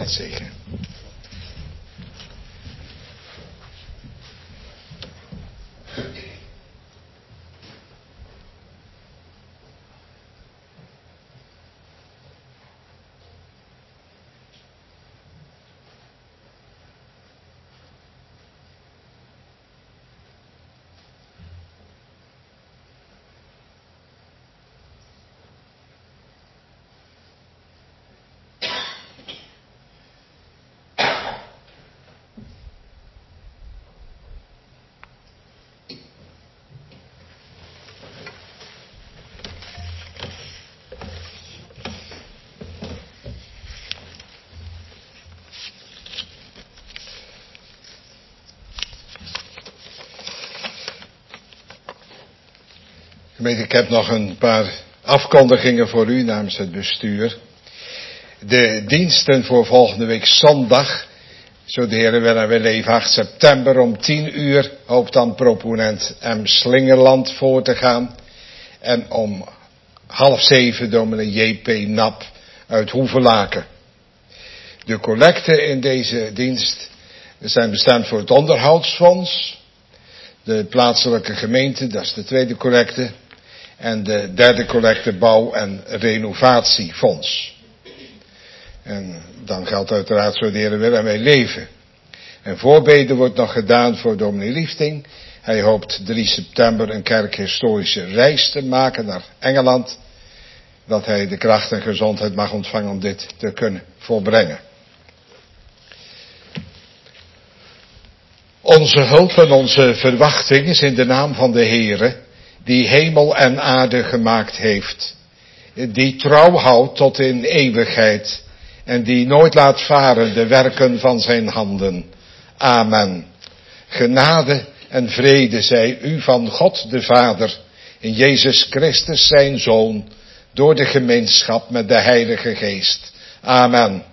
God zegen. Ik heb nog een paar afkondigingen voor u namens het bestuur. De diensten voor volgende week zondag, zo de Heer wil en we leven, 8 september om 10 uur, hoopt dan proponent M. Slingerland voor te gaan. En om 6:30 dominee J.P. Nap uit Hoevelaken. De collecten in deze dienst zijn bestemd voor het onderhoudsfonds. De plaatselijke gemeente, dat is de tweede collecte. En de derde collecte bouw- en renovatiefonds. En dan geldt uiteraard zo de Heer wil en wij leven. En voorbeden wordt nog gedaan voor dominee Liefding. Hij hoopt 3 september een kerkhistorische reis te maken naar Engeland. Dat hij de kracht en gezondheid mag ontvangen om dit te kunnen volbrengen. Onze hulp en onze verwachting is in de naam van de Heere, die hemel en aarde gemaakt heeft, die trouw houdt tot in eeuwigheid en die nooit laat varen de werken van zijn handen. Amen. Genade en vrede zij u van God de Vader, in Jezus Christus zijn Zoon, door de gemeenschap met de Heilige Geest. Amen.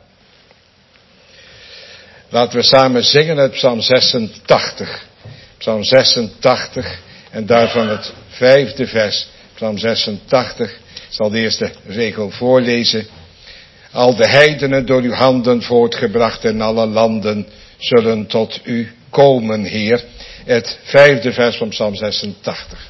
Laten we samen zingen uit Psalm 86. Psalm 86 en daarvan het 5e vers. Psalm 86, ik zal de eerste regel voorlezen. Al de heidenen door uw handen voortgebracht en alle landen zullen tot u komen, Heer. Het 5e vers van Psalm 86.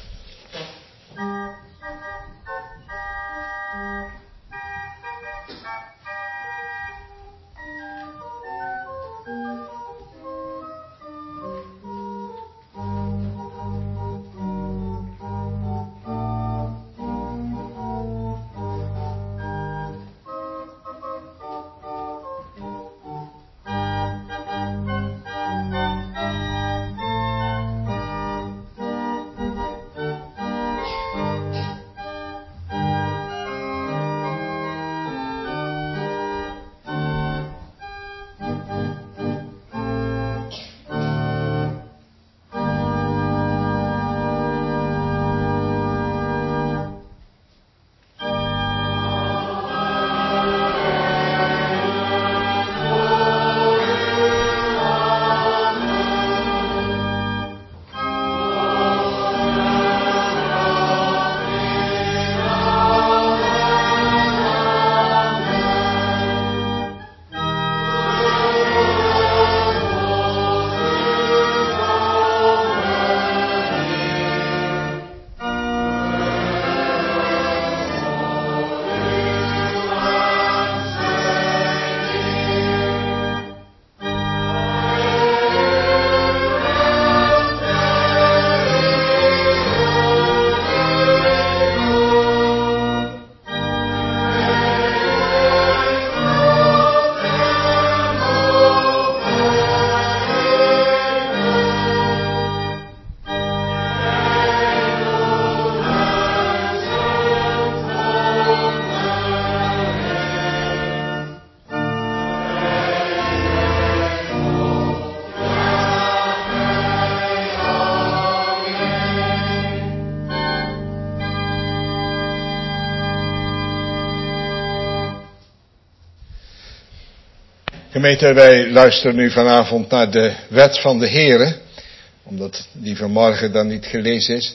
Gemeente, wij luisteren nu vanavond naar de wet van de Heere, omdat die vanmorgen dan niet gelezen is.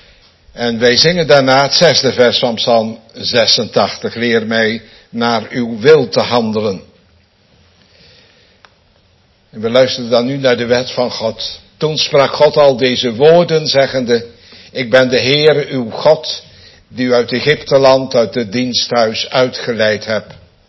En wij zingen daarna het 6e vers van Psalm 86. Leer mij naar uw wil te handelen. En we luisteren dan nu naar de wet van God. Toen sprak God al deze woorden, zeggende: ik ben de Heere uw God, die u uit Egypteland, uit het diensthuis uitgeleid heb.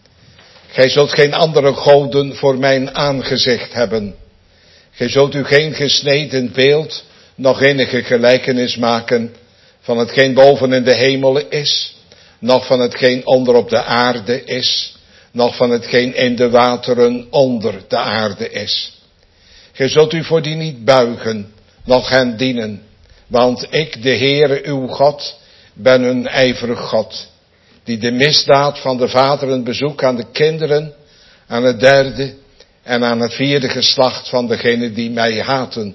Gij zult geen andere goden voor mijn aangezicht hebben. Gij zult u geen gesneden beeld, nog enige gelijkenis maken van hetgeen boven in de hemelen is, nog van hetgeen onder op de aarde is, nog van hetgeen in de wateren onder de aarde is. Gij zult u voor die niet buigen, noch hen dienen, want ik, de Heere uw God, ben een ijverig God, die de misdaad van de vaderen bezoekt aan de kinderen, aan het derde en aan het vierde geslacht van degenen die mij haten.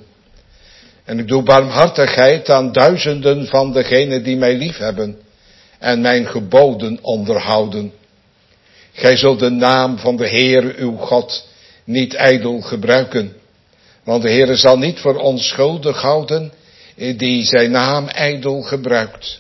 En ik doe barmhartigheid aan duizenden van degenen die mij liefhebben en mijn geboden onderhouden. Gij zult de naam van de Heere uw God niet ijdel gebruiken, want de Heere zal niet voor onschuldig houden die zijn naam ijdel gebruikt.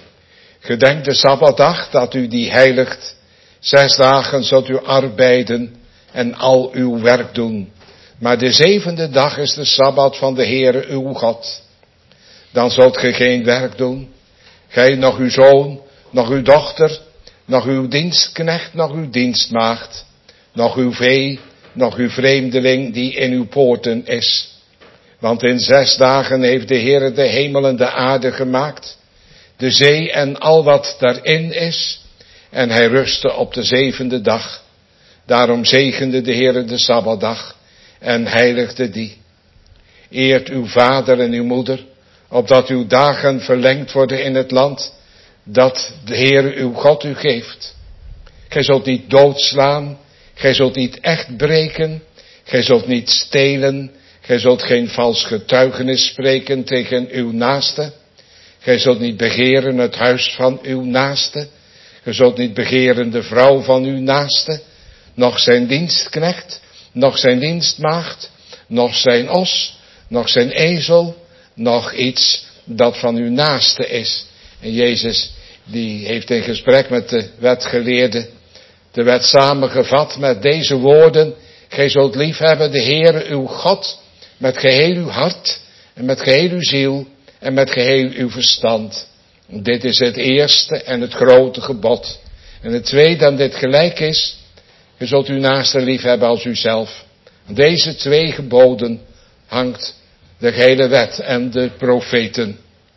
Gedenk de Sabbatdag dat u die heiligt. 6 dagen zult u arbeiden en al uw werk doen. Maar de 7e dag is de Sabbat van de Heere uw God. Dan zult ge geen werk doen. Gij, nog uw zoon, nog uw dochter, nog uw dienstknecht, nog uw dienstmaagd, nog uw vee, nog uw vreemdeling die in uw poorten is. Want in 6 dagen heeft de Heere de hemel en de aarde gemaakt, de zee en al wat daarin is, en hij rustte op de 7e dag. Daarom zegende de Heere de Sabbatdag en heiligde die. Eert uw vader en uw moeder, opdat uw dagen verlengd worden in het land dat de Heere uw God u geeft. Gij zult niet doodslaan, gij zult niet echt breken, gij zult niet stelen, gij zult geen vals getuigenis spreken tegen uw naaste. Gij zult niet begeren het huis van uw naaste. Gij zult niet begeren de vrouw van uw naaste, noch zijn dienstknecht, noch zijn dienstmaagd, noch zijn os, noch zijn ezel, noch iets dat van uw naaste is. En Jezus, die heeft in gesprek met de wetgeleerden de wet samengevat met deze woorden: gij zult liefhebben de Heere uw God met geheel uw hart en met geheel uw ziel en met geheel uw verstand. Dit is het eerste en het grote gebod. En het tweede aan dit gelijk is: je zult uw naaste liefhebben als uzelf. Aan deze 2 geboden hangt de gehele wet en de profeten.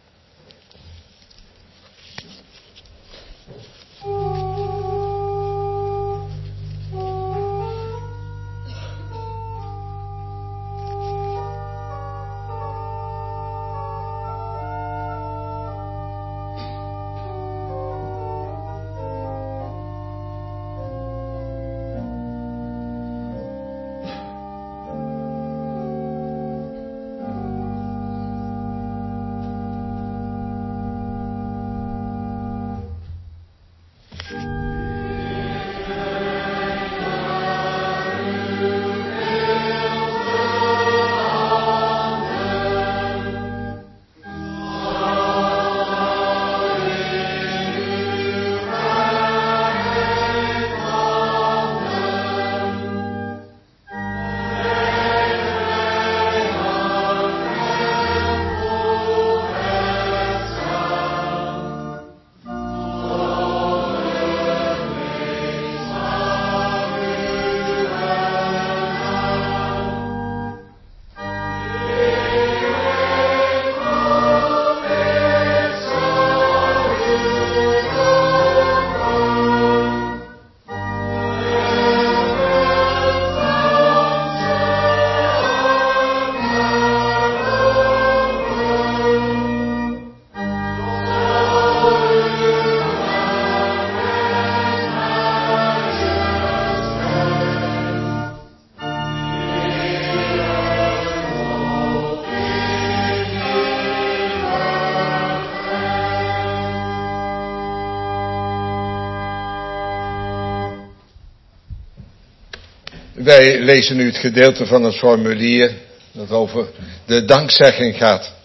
Wij lezen nu het gedeelte van het formulier dat over de dankzegging gaat.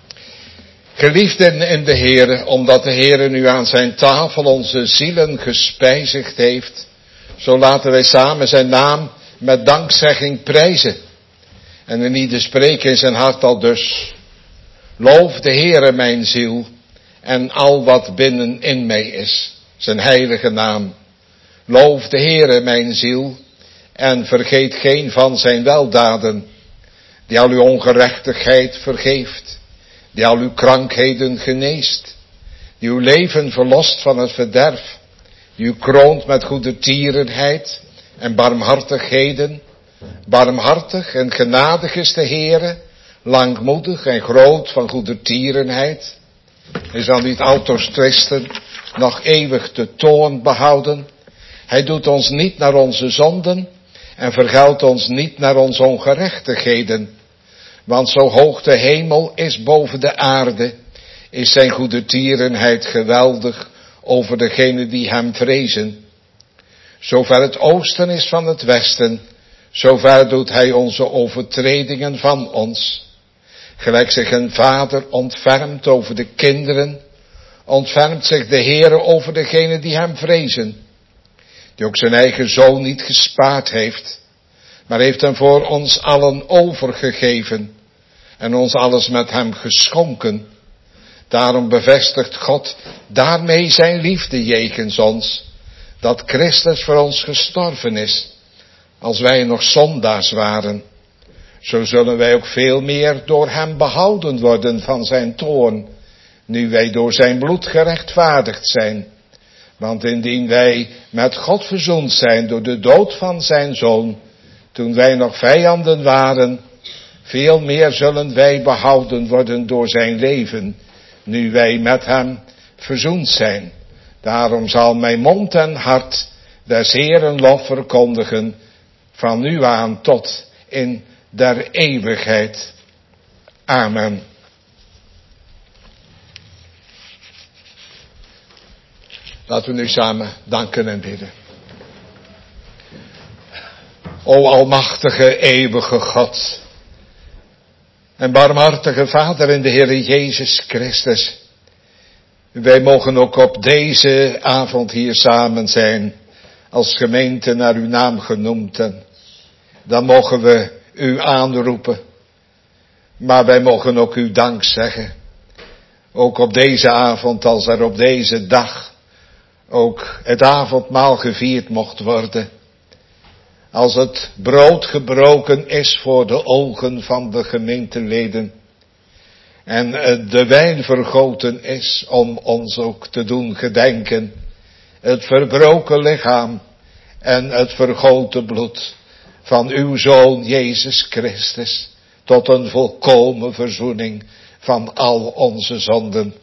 Geliefden in de Heere, omdat de Heere nu aan zijn tafel onze zielen gespijzigd heeft, zo laten wij samen zijn naam met dankzegging prijzen. En in ieder spreekt in zijn hart al dus: loof de Heere mijn ziel en al wat binnen in mij is, zijn heilige naam. Loof de Heere mijn ziel en vergeet geen van zijn weldaden, die al uw ongerechtigheid vergeeft, die al uw krankheden geneest, die uw leven verlost van het verderf, die u kroont met goedertierenheid en barmhartigheden. Barmhartig en genadig is de Heere, langmoedig en groot van goedertierenheid. Hij zal niet altoos twisten, nog eeuwig de toorn behouden. Hij doet ons niet naar onze zonden en vergeldt ons niet naar onze ongerechtigheden. Want zo hoog de hemel is boven de aarde, is zijn goedertierenheid geweldig over degenen die hem vrezen. Zover het oosten is van het westen, zover doet hij onze overtredingen van ons. Gelijk zich een vader ontfermt over de kinderen, ontfermt zich de Heere over degenen die hem vrezen. Die ook zijn eigen zoon niet gespaard heeft, maar heeft hem voor ons allen overgegeven en ons alles met hem geschonken. Daarom bevestigt God daarmee zijn liefde jegens ons, dat Christus voor ons gestorven is, als wij nog zondaars waren. Zo zullen wij ook veel meer door hem behouden worden van zijn toorn, nu wij door zijn bloed gerechtvaardigd zijn. Want indien wij met God verzoend zijn door de dood van zijn zoon, toen wij nog vijanden waren, veel meer zullen wij behouden worden door zijn leven, nu wij met hem verzoend zijn. Daarom zal mijn mond en hart des Heeren lof verkondigen, van nu aan tot in der eeuwigheid. Amen. Laten we nu samen danken en bidden. O almachtige, eeuwige God en barmhartige Vader in de Heer Jezus Christus. Wij mogen ook op deze avond hier samen zijn, als gemeente naar uw naam genoemd. En dan mogen we u aanroepen, maar wij mogen ook u dank zeggen. Ook op deze avond, als er op deze dag ook het avondmaal gevierd mocht worden. Als het brood gebroken is voor de ogen van de gemeenteleden. En de wijn vergoten is om ons ook te doen gedenken. Het verbroken lichaam en het vergoten bloed van uw Zoon Jezus Christus. Tot een volkomen verzoening van al onze zonden.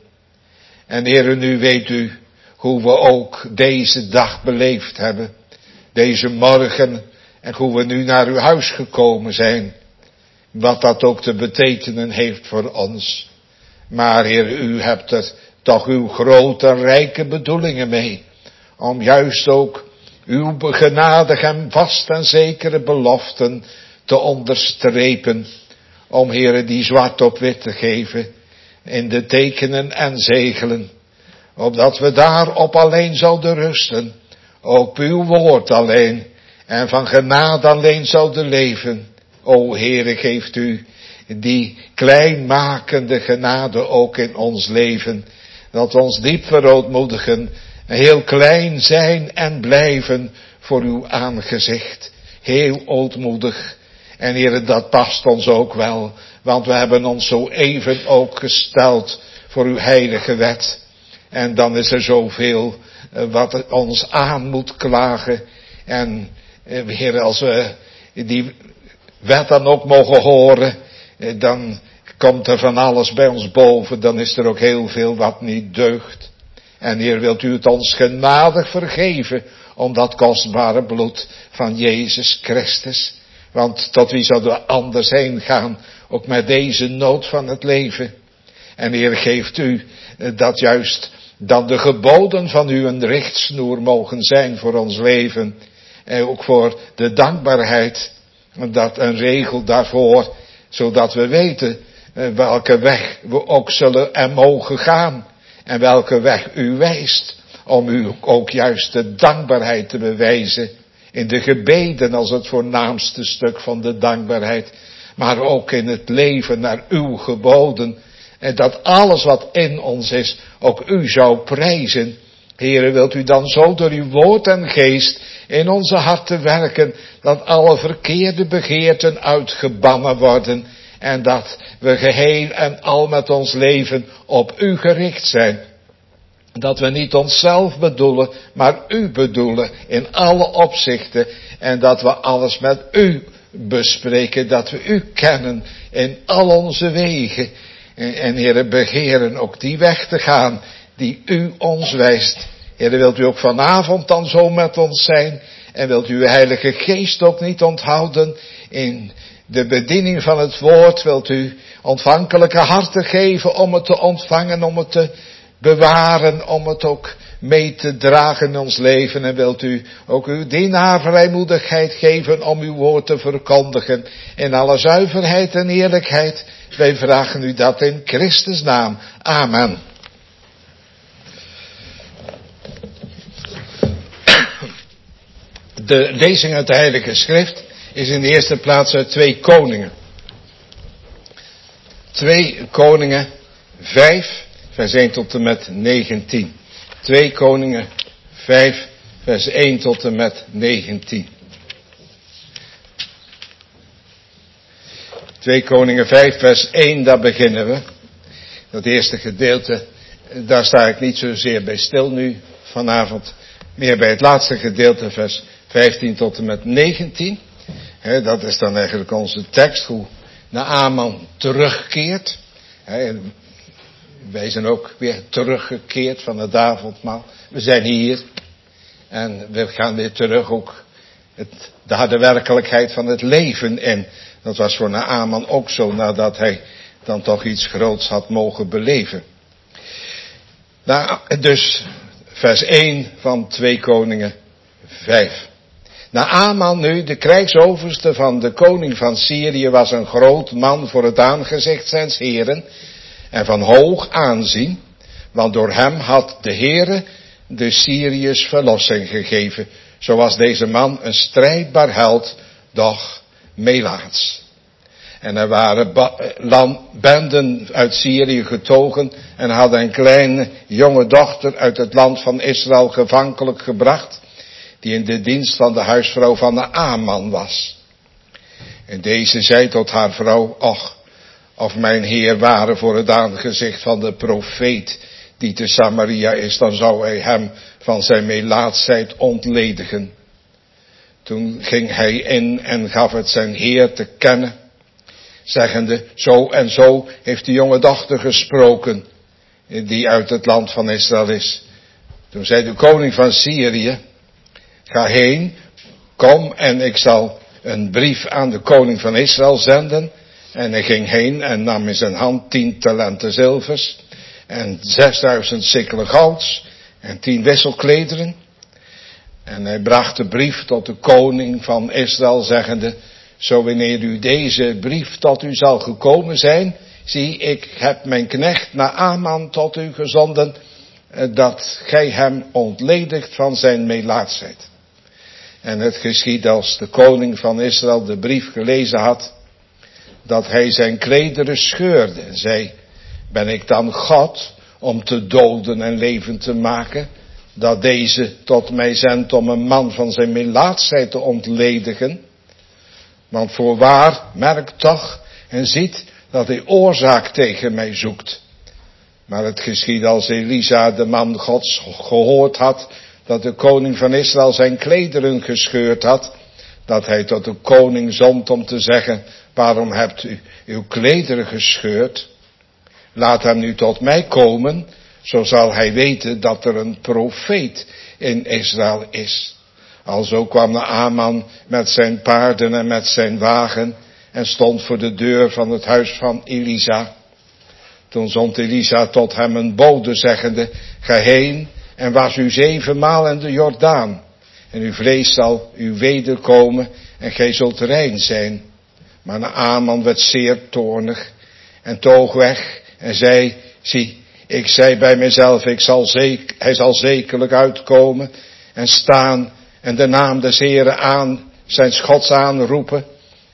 En Heere, nu weet u hoe we ook deze dag beleefd hebben. Deze morgen. En hoe we nu naar uw huis gekomen zijn. Wat dat ook te betekenen heeft voor ons. Maar Heer, u hebt er toch uw grote en rijke bedoelingen mee. Om juist ook uw genadige en vast en zekere beloften te onderstrepen. Om Heer die zwart op wit te geven. In de tekenen en zegelen. Opdat we daarop alleen zouden rusten. Op uw woord alleen. En van genade alleen zouden leven. O Heere, geeft u die kleinmakende genade ook in ons leven. Dat we ons diep verootmoedigen. Heel klein zijn en blijven voor uw aangezicht. Heel ootmoedig. En Heere, dat past ons ook wel. Want we hebben ons zo even ook gesteld voor uw heilige wet. En dan is er zoveel wat ons aan moet klagen. En Heer, als we die wet dan ook mogen horen, dan komt er van alles bij ons boven. Dan is er ook heel veel wat niet deugt. En Heer, wilt u het ons genadig vergeven om dat kostbare bloed van Jezus Christus. Want tot wie zouden we anders heen gaan, ook met deze nood van het leven. En Heer, geeft u dat juist dan de geboden van u een richtsnoer mogen zijn voor ons leven. En ook voor de dankbaarheid, dat een regel daarvoor, zodat we weten welke weg we ook zullen en mogen gaan. En welke weg u wijst, om u ook juist de dankbaarheid te bewijzen. In de gebeden als het voornaamste stuk van de dankbaarheid. maar ook in het leven naar uw geboden. En dat alles wat in ons is, ook u zou prijzen. Heere, wilt u dan zo door uw woord en geest in onze harten werken, dat alle verkeerde begeerten uitgebannen worden en dat we geheel en al met ons leven op u gericht zijn. Dat we niet onszelf bedoelen, maar u bedoelen in alle opzichten en dat we alles met u bespreken, dat we u kennen in al onze wegen. En Heere, begeren ook die weg te gaan die u ons wijst. Heere, wilt u ook vanavond dan zo met ons zijn? En wilt u uw Heilige Geest ook niet onthouden in de bediening van het woord? Wilt u ontvankelijke harten geven om het te ontvangen, om het te bewaren, om het ook mee te dragen in ons leven? En wilt u ook uw dienaar vrijmoedigheid geven om uw woord te verkondigen in alle zuiverheid en eerlijkheid? Wij vragen u dat in Christus naam. Amen. De lezing uit de Heilige Schrift is in de eerste plaats uit 2 Koningen. 2 Koningen 5, vers 1 tot en met 19. 2 Koningen 5, vers 1 tot en met 19. 2 Koningen 5, vers 1, daar beginnen we. Dat eerste gedeelte, daar sta ik niet zozeer bij stil nu vanavond. Meer bij het laatste gedeelte, vers 15 tot en met 19. Dat is dan eigenlijk onze tekst, hoe Naaman terugkeert. Wij zijn ook weer teruggekeerd van het avondmaal. We zijn hier en we gaan weer terug ook de harde werkelijkheid van het leven in. Dat was voor Naaman ook zo, nadat hij dan toch iets groots had mogen beleven. Dus vers 1 van 2 Koningen 5. Naaman nu, de krijgsoverste van de koning van Syrië, was een groot man voor het aangezicht zijns Heren en van hoog aanzien, want door hem had de Heere de Syriërs verlossing gegeven. Zo was deze man een strijdbaar held, doch melaats. En er waren benden uit Syrië getogen en hadden een kleine jonge dochter uit het land van Israël gevankelijk gebracht, die in de dienst van de huisvrouw van Naaman was. En deze zei tot haar vrouw: och, of mijn heer ware voor het aangezicht van de profeet die te Samaria is, dan zou hij hem van zijn melaatsheid ontledigen. Toen ging hij in en gaf het zijn heer te kennen, zeggende: zo en zo heeft de jonge dochter gesproken, die uit het land van Israël is. Toen zei de koning van Syrië: ga heen, kom en ik zal een brief aan de koning van Israël zenden. En hij ging heen en nam in zijn hand 10 talenten zilvers en 6000 sikkelen gouds en 10 wisselklederen. En hij bracht de brief tot de koning van Israël, zeggende: zo wanneer u deze brief tot u zal gekomen zijn, zie, ik heb mijn knecht Naaman tot u gezonden, dat gij hem ontledigt van zijn melaatsheid. En het geschiedde als de koning van Israël de brief gelezen had, dat hij zijn klederen scheurde en zei: ben ik dan God om te doden en levend te maken, dat deze tot mij zendt om een man van zijn melaatsheid te ontledigen? Want voorwaar, merk toch en ziet dat hij oorzaak tegen mij zoekt. Maar het geschiedde als Elisa, de man Gods, gehoord had dat de koning van Israël zijn klederen gescheurd had, dat hij tot de koning zond om te zeggen: waarom hebt u uw klederen gescheurd? Laat hem nu tot mij komen, zo zal hij weten dat er een profeet in Israël is. Alzo kwam Naaman met zijn paarden en met zijn wagen en stond voor de deur van het huis van Elisa. Toen zond Elisa tot hem een bode, zeggende: ga heen en was u 7 maal in de Jordaan, en uw vlees zal u wederkomen en gij zult rein zijn. Maar Naaman werd zeer toornig en toog weg en zei: zie, ik zei bij mezelf, hij zal zekerlijk uitkomen en staan en de naam des Heren zijn Gods aanroepen.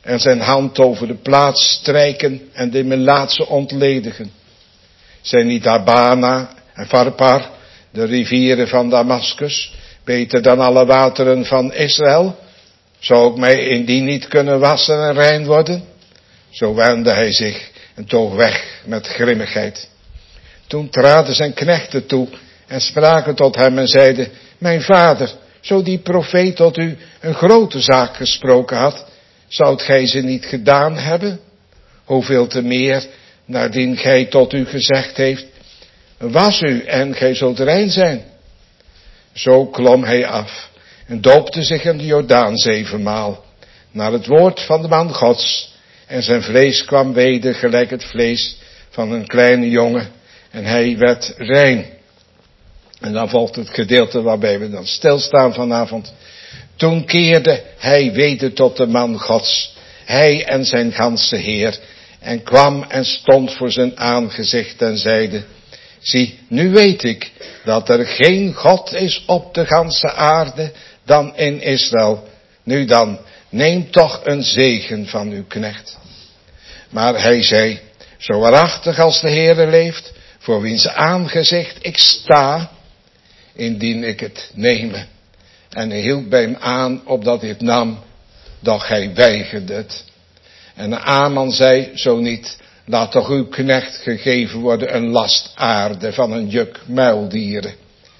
en zijn hand over de plaats strijken en de melaatse ontledigen. Zijn niet Abana en Pharpar, de rivieren van Damascus, beter dan alle wateren van Israël? Zou ik mij in die niet kunnen wassen en rein worden? Zo wendde hij zich en toog weg met grimmigheid. Toen traden zijn knechten toe en spraken tot hem en zeiden: mijn vader, zo die profeet tot u een grote zaak gesproken had, zoudt gij ze niet gedaan hebben? Hoeveel te meer, naardien gij tot u gezegd heeft: was u en gij zult rein zijn. Zo klom hij af en doopte zich in de Jordaan 7 maal, naar het woord van de man Gods, en zijn vlees kwam weder gelijk het vlees van een kleine jongen, en hij werd rein. En dan volgt het gedeelte waarbij we dan stilstaan vanavond. Toen keerde hij weder tot de man Gods, hij en zijn ganse Heer, en kwam en stond voor zijn aangezicht en zeide: zie, nu weet ik dat er geen God is op de ganse aarde dan in Israël. Nu dan, neem toch een zegen van uw knecht. Maar hij zei: zo waarachtig als de Heere leeft, voor wiens aangezicht ik sta, indien ik het neme. En hij hield bij hem aan, opdat hij het nam, doch hij weigerde het. En Aman zei: zo niet, laat toch uw knecht gegeven worden een last aarde van een juk muildieren.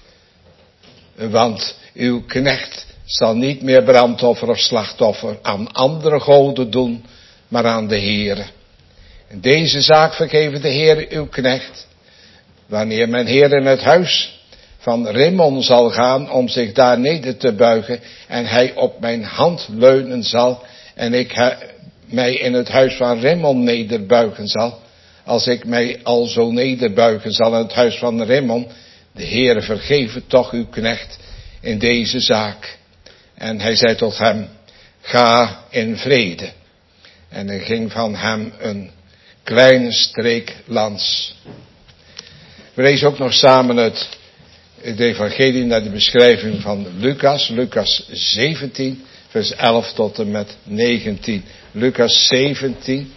Want uw knecht zal niet meer brandoffer of slachtoffer aan andere goden doen, maar aan de Heere. In deze zaak vergeven de Heere uw knecht, wanneer mijn Heer in het huis van Rimmon zal gaan om zich daar neder te buigen en hij op mijn hand leunen zal en ik mij in het huis van Rimmon nederbuigen zal. Als ik mij al zo nederbuigen zal in het huis van Rimmon, de Heere vergeven toch uw knecht in deze zaak. En hij zei tot hem: ga in vrede. En er ging van hem een kleine streek lands. We lezen ook nog samen het evangelie naar de beschrijving van Lucas. Lucas 17, vers 11 tot en met 19. Lucas 17,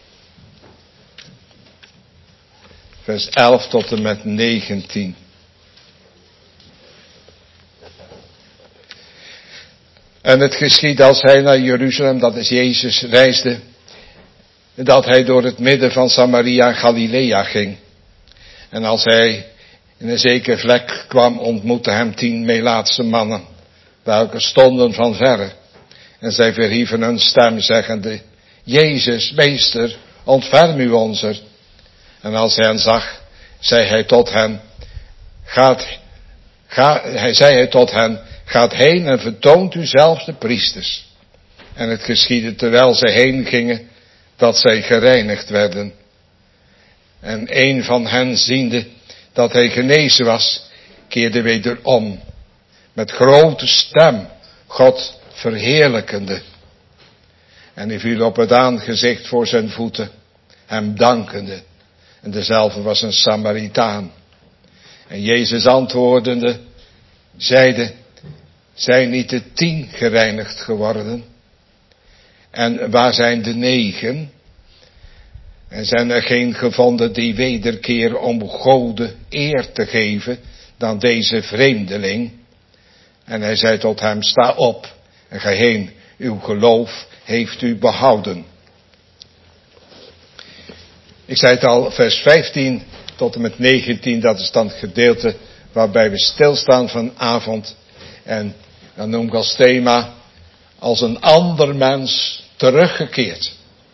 vers 11 tot en met 19. En het geschied als hij naar Jeruzalem, dat is Jezus, reisde, dat hij door het midden van Samaria en Galilea ging. En als hij in een zekere vlek kwam, ontmoette hem 10 Melaatse mannen, welke stonden van verre. En zij verhieven hun stem, zeggende: Jezus, meester, ontferm u onzer. En als hij hen zag, zei hij tot hen: gaat heen en vertoont u zelfs de priesters. En het geschiedde terwijl zij heen gingen, dat zij gereinigd werden. En een van hen, ziende dat hij genezen was, keerde wederom, met grote stem, God verheerlijkende. En hij viel op het aangezicht voor zijn voeten, hem dankende. En dezelfde was een Samaritaan. En Jezus antwoordende, zeide: zijn niet de 10 gereinigd geworden? En waar zijn de 9? En zijn er geen gevonden die wederkeren om Gode eer te geven dan deze vreemdeling? En hij zei tot hem: sta op en ga heen, uw geloof heeft u behouden. Ik zei het al, vers 15 tot en met 19, dat is dan het gedeelte waarbij we stilstaan vanavond. En dan noem ik als thema: als een ander mens teruggekeerd.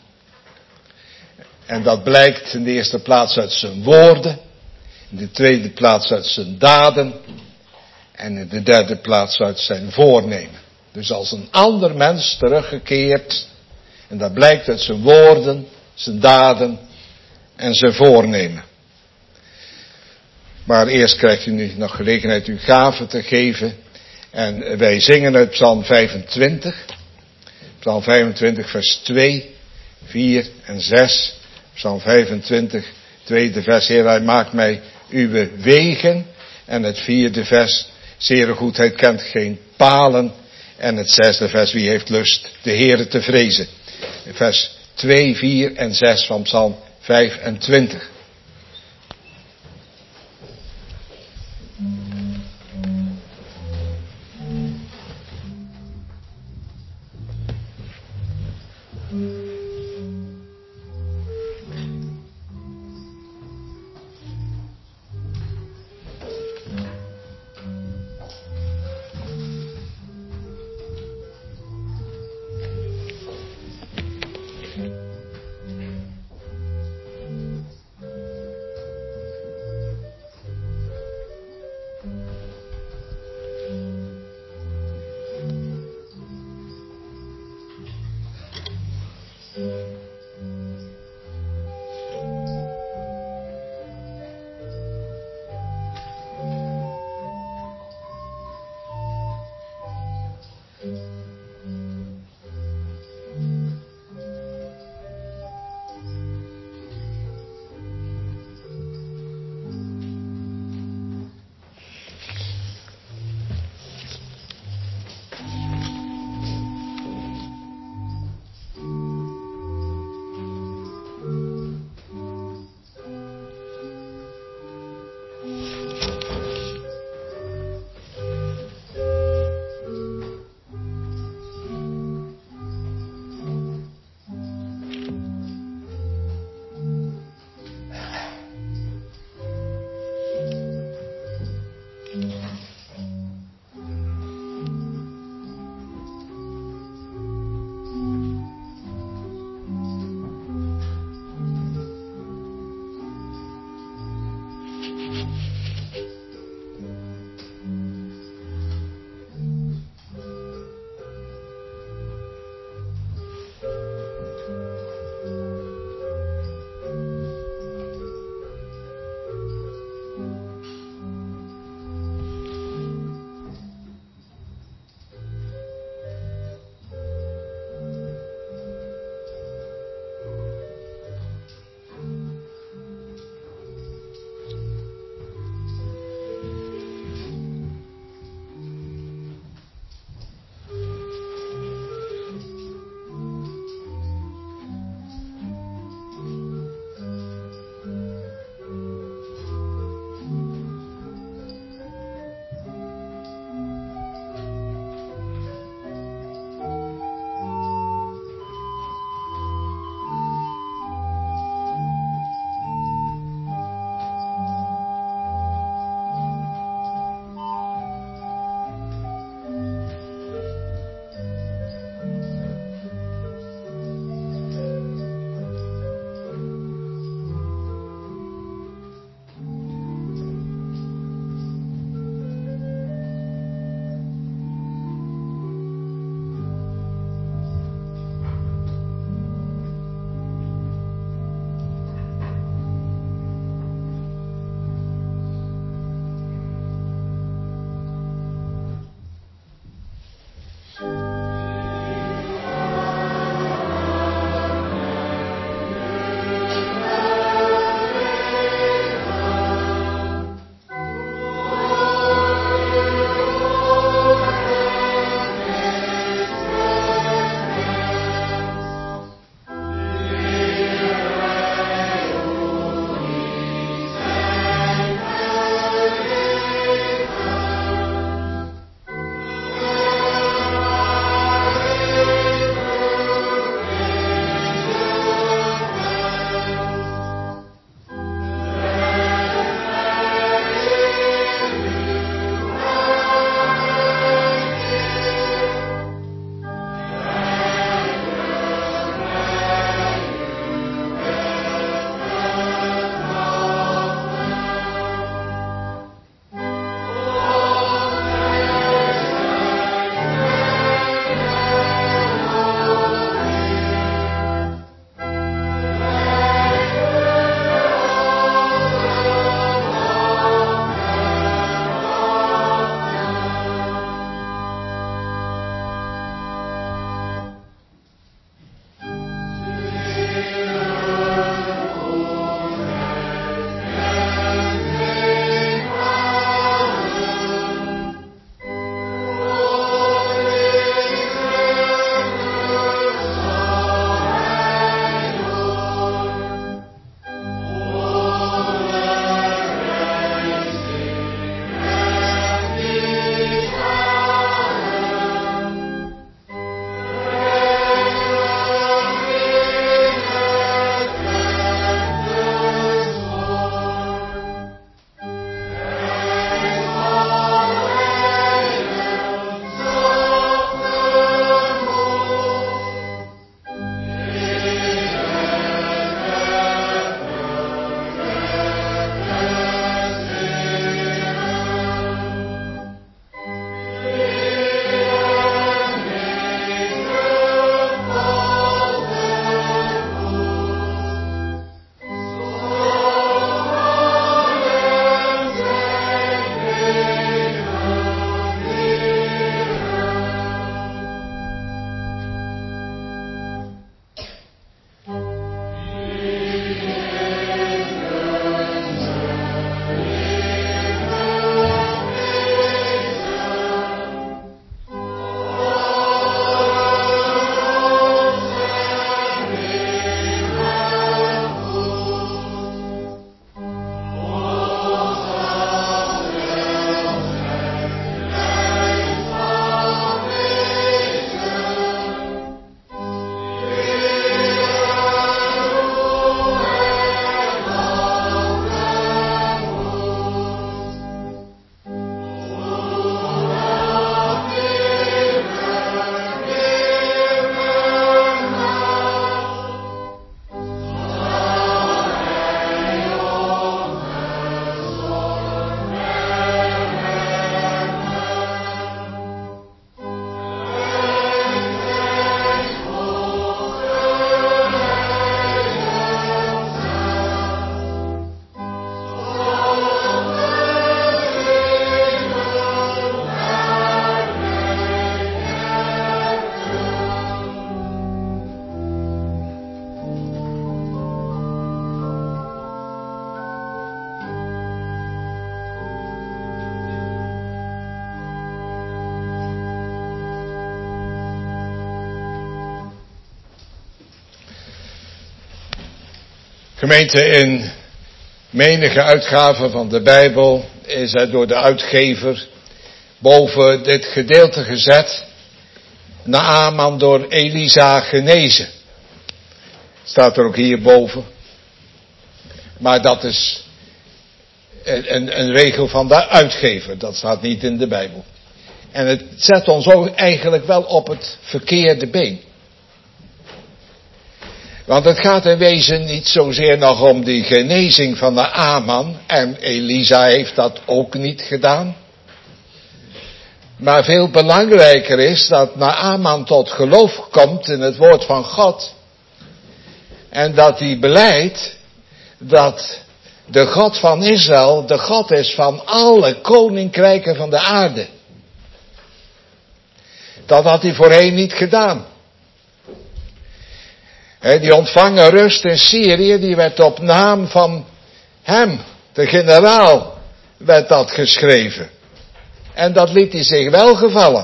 En dat blijkt in de eerste plaats uit zijn woorden, in de tweede plaats uit zijn daden en in de derde plaats uit zijn voornemen. Dus als een ander mens teruggekeerd, en dat blijkt uit zijn woorden, zijn daden en zijn voornemen. Maar eerst krijgt u nu nog gelegenheid uw gave te geven. En wij zingen uit Psalm 25. Psalm 25 vers 2, 4 en 6. Psalm 25, tweede vers: Heer, hij maakt mij uw wegen. En het 4e vers: zere goedheid kent geen palen. En het 6e vers: wie heeft lust de Heere te vrezen. vers 2, 4 en 6 van Psalm 25. Gemeente, in menige uitgave van de Bijbel is er door de uitgever boven dit gedeelte gezet: Naaman door Elisa genezen. Staat er ook hierboven. Maar dat is een regel van de uitgever. Dat staat niet in de Bijbel. En het zet ons ook eigenlijk wel op het verkeerde been. Want het gaat in wezen niet zozeer nog om die genezing van Naaman. En Elisa heeft dat ook niet gedaan. Maar veel belangrijker is dat Naaman tot geloof komt in het woord van God. En dat hij belijdt dat de God van Israël de God is van alle koninkrijken van de aarde. Dat had hij voorheen niet gedaan. Die ontvangen rust in Syrië, die werd op naam van hem, de generaal, werd dat geschreven. En dat liet hij zich wel gevallen.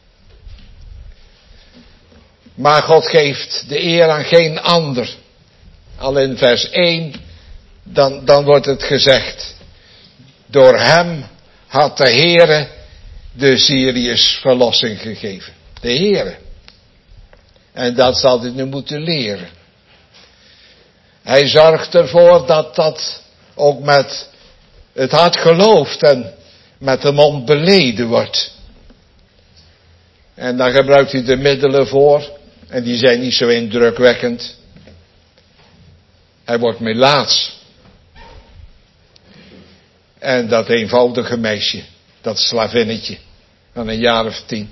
Maar God geeft de eer aan geen ander. Al in vers 1, dan wordt het gezegd: door hem had de Heere de Syriërs verlossing gegeven. De Heere. En dat zal hij nu moeten leren. Hij zorgt ervoor dat dat ook met het hart geloofd en met de mond beleden wordt. En daar gebruikt hij de middelen voor. En die zijn niet zo indrukwekkend. Hij wordt melaats. En dat eenvoudige meisje, dat slavinnetje van een jaar of 10.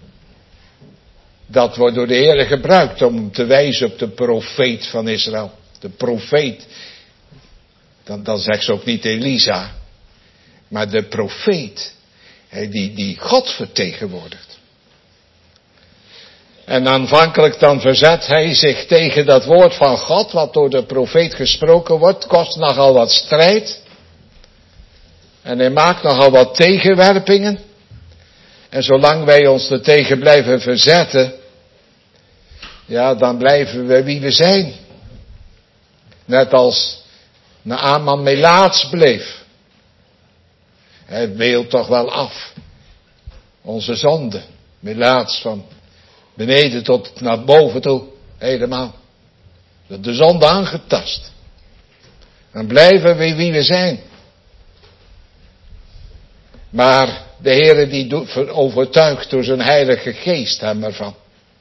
Dat wordt door de Heer gebruikt om te wijzen op de profeet van Israël. De profeet. Dan zegt ze ook niet Elisa. Maar de profeet. Die God vertegenwoordigt. En aanvankelijk dan verzet hij zich tegen dat woord van God. Wat door de profeet gesproken wordt. Kost nogal wat strijd. En hij maakt nogal wat tegenwerpingen. En zolang wij ons er tegen blijven verzetten, ja, dan blijven we wie we zijn. Net als Naaman melaats bleef. Hij weelt toch wel af. Onze zonde. Melaats van beneden tot naar boven toe. Helemaal. De zonde aangetast. Dan blijven we wie we zijn. Maar de Heere die overtuigt door zijn heilige geest hem ervan.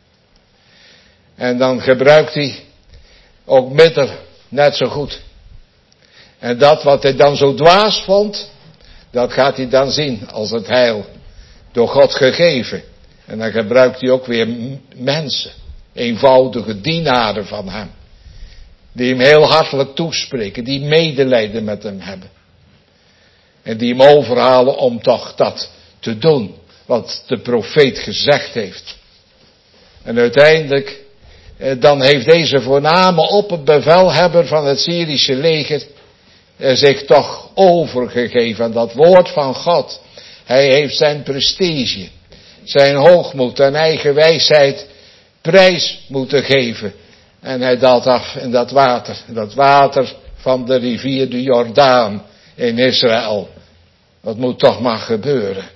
En dan gebruikt hij ook middel net zo goed. En dat wat hij dan zo dwaas vond, dat gaat hij dan zien als het heil door God gegeven. En dan gebruikt hij ook weer mensen, eenvoudige dienaren van hem. Die hem heel hartelijk toespreken, die medelijden met hem hebben. En die hem overhalen om toch dat te doen wat de profeet gezegd heeft. En uiteindelijk, dan heeft deze voorname opperbevelhebber van het Syrische leger zich toch overgegeven aan dat woord van God. Hij heeft zijn prestige, zijn hoogmoed en eigen wijsheid prijs moeten geven. En hij daalt af in dat water van de rivier de Jordaan in Israël. Dat moet toch maar gebeuren.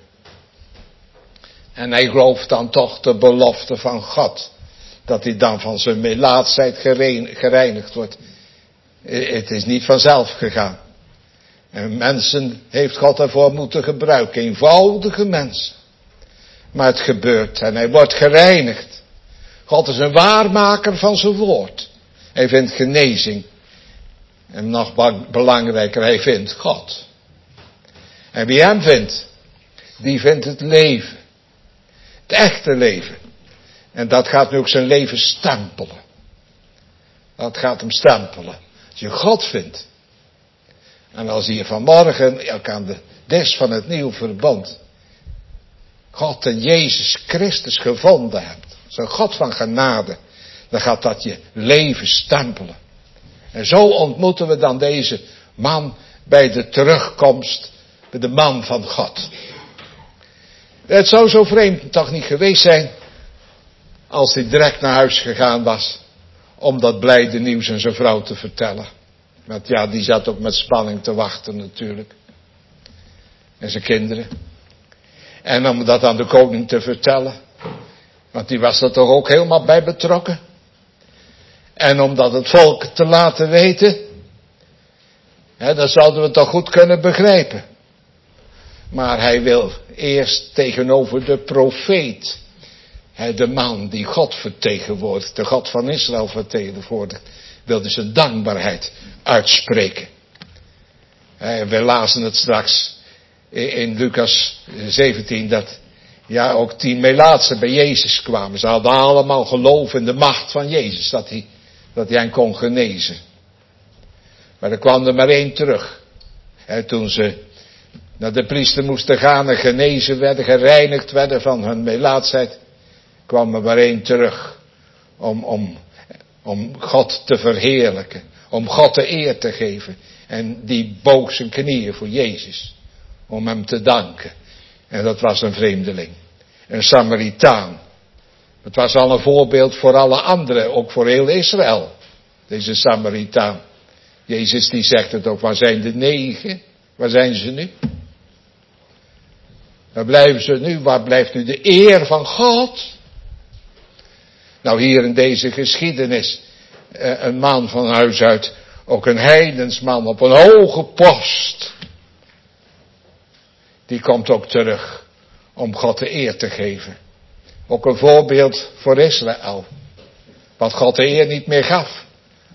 En hij gelooft dan toch de belofte van God. Dat hij dan van zijn melaatsheid gereinigd wordt. Het is niet vanzelf gegaan. En mensen heeft God ervoor moeten gebruiken. Eenvoudige mensen. Maar het gebeurt en hij wordt gereinigd. God is een waarmaker van zijn woord. Hij vindt genezing. En nog belangrijker, hij vindt God. En wie hem vindt, die vindt het leven. Het echte leven. En dat gaat nu ook zijn leven stempelen. Dat gaat hem stempelen. Als je God vindt. En als je vanmorgen ook aan de dis van het nieuw verbond God en Jezus Christus gevonden hebt. Zo'n God van genade. Dan gaat dat je leven stempelen. En zo ontmoeten we dan deze man bij de terugkomst. Bij de man van God. Het zou zo vreemd toch niet geweest zijn. Als hij direct naar huis gegaan was. Om dat blijde nieuws aan zijn vrouw te vertellen. Want ja, die zat ook met spanning te wachten natuurlijk. En zijn kinderen. En om dat aan de koning te vertellen. Want die was er toch ook helemaal bij betrokken. En om dat het volk te laten weten. Dat zouden we toch goed kunnen begrijpen. Maar hij wil eerst tegenover de profeet. De man die God vertegenwoordigt. De God van Israël vertegenwoordigt. Wilde zijn dankbaarheid uitspreken. We lazen het straks in Lucas 17 dat ja ook 10 Melaatsen bij Jezus kwamen. Ze hadden allemaal geloof in de macht van Jezus dat hij hen kon genezen. Maar er kwam er maar 1 terug. Toen ze naar de priester moesten gaan en genezen werden, gereinigd werden van hun melaatsheid, kwam er maar 1 terug om God te verheerlijken, om God de eer te geven. En die boog zijn knieën voor Jezus, om hem te danken. En dat was een vreemdeling, een Samaritaan. Het was al een voorbeeld voor alle anderen, ook voor heel Israël, deze Samaritaan. Jezus die zegt het ook, waar zijn de 9? Waar zijn ze nu? Waar blijven ze nu? Waar blijft nu de eer van God? Nou, hier in deze geschiedenis, een man van huis uit, ook een heidensman op een hoge post. Die komt ook terug om God de eer te geven. Ook een voorbeeld voor Israël. Wat God de eer niet meer gaf.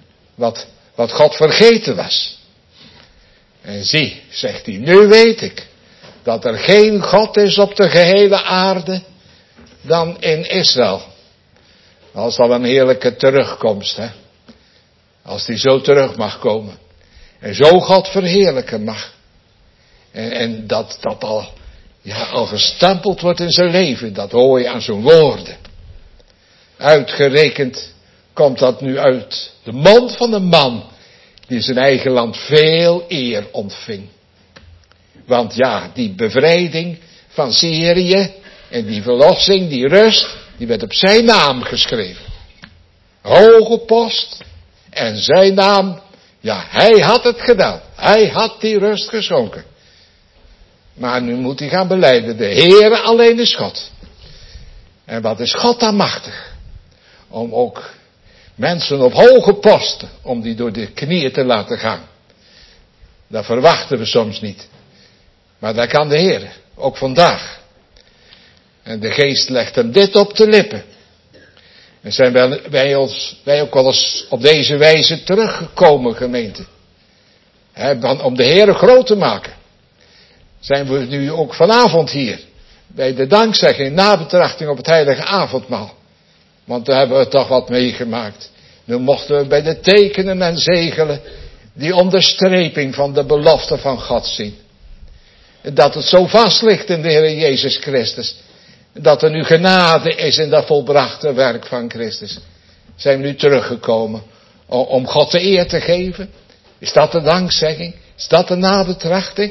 Wat God vergeten was. En zie, zegt hij, nu weet ik dat er geen God is op de gehele aarde dan in Israël. Als dat een heerlijke terugkomst, hè. Als die zo terug mag komen. En zo God verheerlijken mag. En dat al gestempeld wordt in zijn leven. Dat hoor je aan zijn woorden. Uitgerekend komt dat nu uit de mond van een man die in zijn eigen land veel eer ontving. Want ja, die bevrijding van Syrië en die verlossing, die rust, die werd op zijn naam geschreven. Hoge post en zijn naam, ja, hij had het gedaan. Hij had die rust geschonken. Maar nu moet hij gaan belijden, de Heere alleen is God. En wat is God dan machtig? Om ook mensen op hoge posten, om die door de knieën te laten gaan. Dat verwachten we soms niet. Maar dat kan de Heer, ook vandaag. En de geest legt hem dit op de lippen. En zijn wij ook wel eens op deze wijze teruggekomen, gemeente. Om de Heer groot te maken. Zijn we nu ook vanavond hier. Bij de dankzegging, nabetrachting op het heilige avondmaal. Want daar hebben we toch wat meegemaakt. Nu mochten we bij de tekenen en zegelen die onderstreping van de belofte van God zien. Dat het zo vast ligt in de Heer Jezus Christus. Dat er nu genade is in dat volbrachte werk van Christus. Zijn we nu teruggekomen om God de eer te geven? Is dat de dankzegging? Is dat de nabetrachting?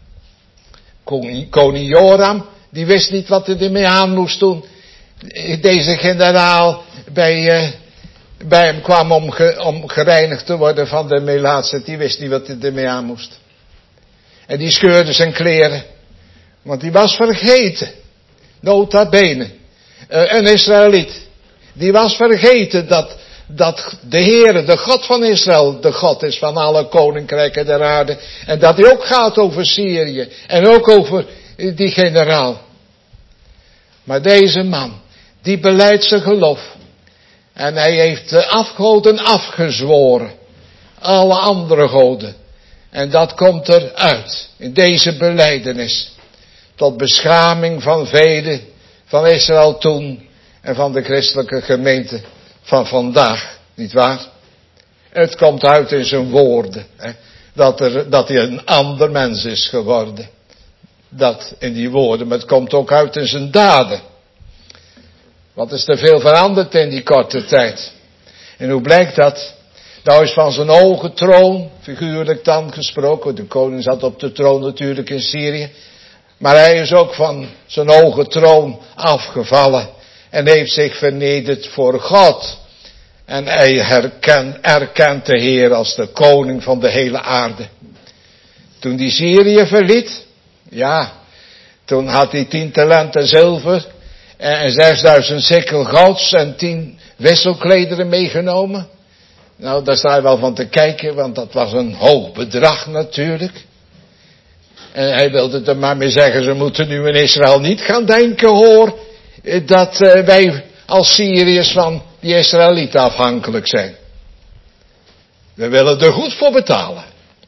Koning Joram, die wist niet wat hij ermee aan moest doen. Deze generaal bij hem kwam om gereinigd te worden van de melaatse, die wist niet wat hij ermee aan moest. En die scheurde zijn kleren, want die was vergeten. Nota bene, een Israëliet, die was vergeten dat de Heere, de God van Israël, de God is van alle koninkrijken der aarde. En dat hij ook gaat over Syrië en ook over die generaal. Maar deze man, die belijdt zijn geloof. En hij heeft de afgoden afgezworen. Alle andere goden. En dat komt eruit in deze belijdenis. Tot beschaming van velen van Israël toen en van de christelijke gemeente van vandaag. Niet waar? Het komt uit in zijn woorden. Hè, dat hij een ander mens is geworden. Dat in die woorden, maar het komt ook uit in zijn daden. Wat is er veel veranderd in die korte tijd? En hoe blijkt dat? Nou is van zijn hoge troon, figuurlijk dan gesproken, de koning zat op de troon natuurlijk in Syrië. Maar hij is ook van zijn hoge troon afgevallen en heeft zich vernederd voor God. En hij erkent de Heer als de koning van de hele aarde. Toen die Syrië verliet, ja, toen had hij 10 talenten zilver en 6000 sikkel gouds en 10 wisselklederen meegenomen. Nou, daar sta je wel van te kijken, want dat was een hoog bedrag natuurlijk. En hij wilde er maar mee zeggen, ze moeten nu in Israël niet gaan denken, hoor, dat wij als Syriërs van die Israëlieten afhankelijk zijn. We willen er goed voor betalen.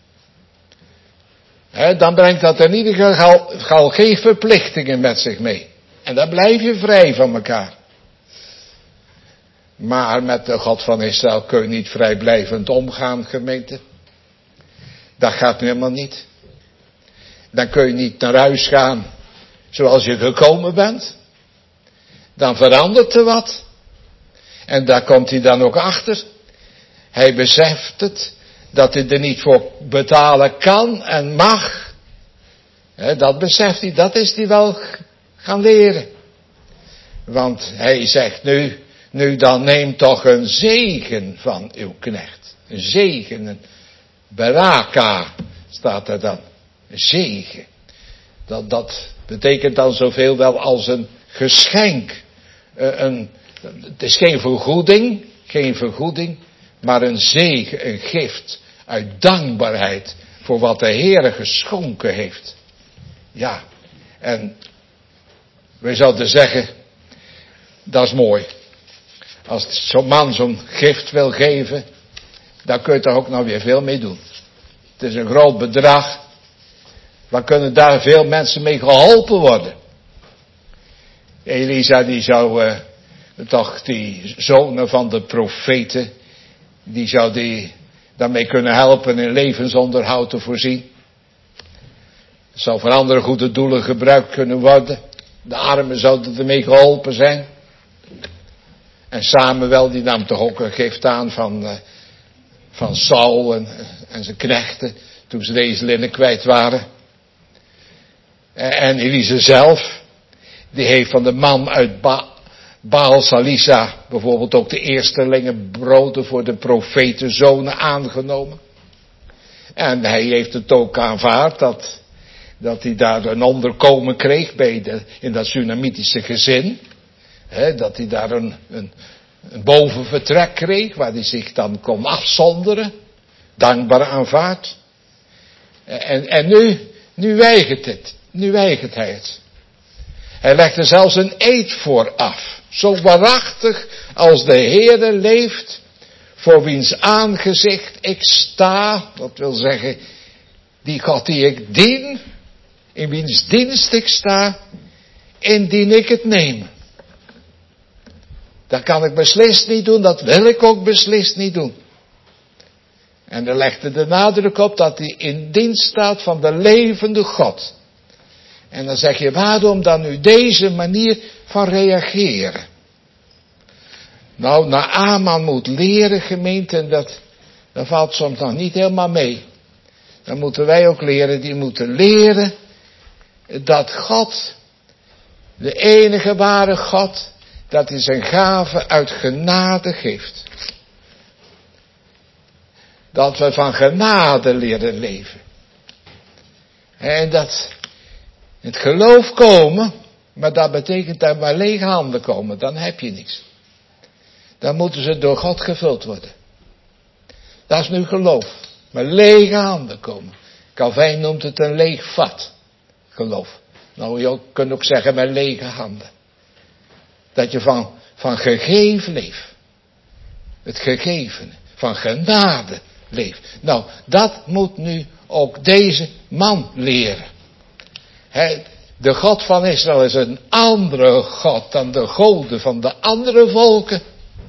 Dan brengt dat in ieder geval geen verplichtingen met zich mee. En dan blijf je vrij van elkaar. Maar met de God van Israël kun je niet vrijblijvend omgaan, gemeente. Dat gaat nu helemaal niet. Dan kun je niet naar huis gaan zoals je gekomen bent. Dan verandert er wat. En daar komt hij dan ook achter. Hij beseft het. Dat hij er niet voor betalen kan en mag. Dat beseft hij. Dat is hij wel gaan leren. Want hij zegt nu dan neem toch een zegen van uw knecht. Een zegen. Een baraka staat er dan. Een zegen. Dat betekent dan zoveel wel als een geschenk. Het is geen vergoeding, maar een zegen, een gift uit dankbaarheid voor wat de Heere geschonken heeft. Ja, en we zouden zeggen, dat is mooi. Als zo'n man zo'n gift wil geven, dan kun je er ook nog weer veel mee doen. Het is een groot bedrag. Waar kunnen daar veel mensen mee geholpen worden? Elisa die zou toch die zonen van de profeten, die zou die daarmee kunnen helpen in levensonderhoud te voorzien. Het zou voor andere goede doelen gebruikt kunnen worden. De armen zouden ermee geholpen zijn. En Samuel die nam toch ook een gift aan van Saul en zijn knechten, toen ze de ezelinnen kwijt waren. En Elise zelf, die heeft van de man uit Baal Salisa bijvoorbeeld ook de eerstelingen broden voor de profetenzonen aangenomen. En hij heeft het ook aanvaard dat hij daar een onderkomen kreeg in dat Sunamitische gezin. Dat hij daar een bovenvertrek kreeg waar hij zich dan kon afzonderen. Dankbaar aanvaard. En nu weigert het. Nu weigert hij het. Hij legt er zelfs een eed voor af. Zo waarachtig als de Heere leeft, voor wiens aangezicht ik sta, dat wil zeggen, die God die ik dien, in wiens dienst ik sta, indien ik het neem. Dat kan ik beslist niet doen, dat wil ik ook beslist niet doen. En dan legt hij de nadruk op dat hij in dienst staat van de levende God. En dan zeg je, waarom dan nu deze manier van reageren? Nou, Naaman moet leren, gemeente, en dat valt soms nog niet helemaal mee. Dan moeten wij ook leren, die moeten leren dat God, de enige ware God, dat hij zijn gave uit genade geeft. Dat we van genade leren leven. En dat het geloof komen, maar dat betekent dat maar lege handen komen, dan heb je niks. Dan moeten ze door God gevuld worden. Dat is nu geloof. Maar lege handen komen. Calvijn noemt het een leeg vat. Geloof. Nou, je kunt ook zeggen met lege handen. Dat je van gegeven leeft. Het gegevene. Van genade leeft. Nou, dat moet nu ook deze man leren. De God van Israël is een andere God dan de goden van de andere volken.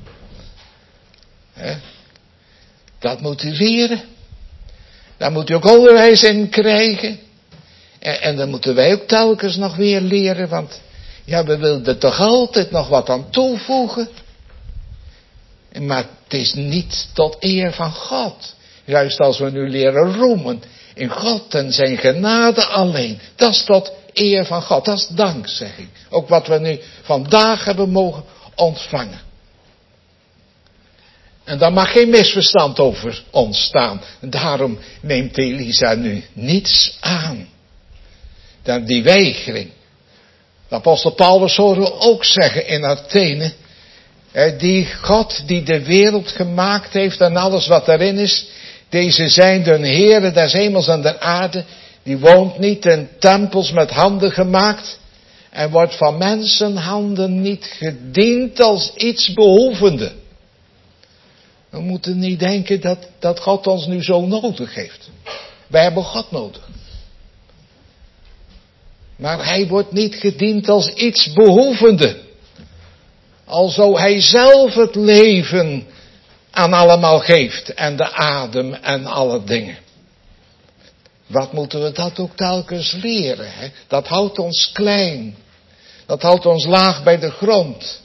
Dat moet u leren. Daar moet u ook onderwijs in krijgen. En dan moeten wij ook telkens nog weer leren. Want ja, we willen er toch altijd nog wat aan toevoegen. Maar het is niet tot eer van God. Juist als we nu leren roemen in God en zijn genade alleen. Dat is tot eer van God. Dat is dankzegging. Ook wat we nu vandaag hebben mogen ontvangen. En daar mag geen misverstand over ontstaan. En daarom neemt Elisa nu niets aan. Dan die weigering. De apostel Paulus horen we ook zeggen in Athene. Die God die de wereld gemaakt heeft en alles wat daarin is. Deze zijn de Heere des hemels en der aarde. Die woont niet in tempels met handen gemaakt. En wordt van mensenhanden niet gediend als iets behoevende. We moeten niet denken dat God ons nu zo nodig heeft. Wij hebben God nodig. Maar hij wordt niet gediend als iets behoevende. Alzo hij zelf het leven aan allemaal geeft. En de adem en alle dingen. Wat moeten we dat ook telkens leren. Hè? Dat houdt ons klein. Dat houdt ons laag bij de grond.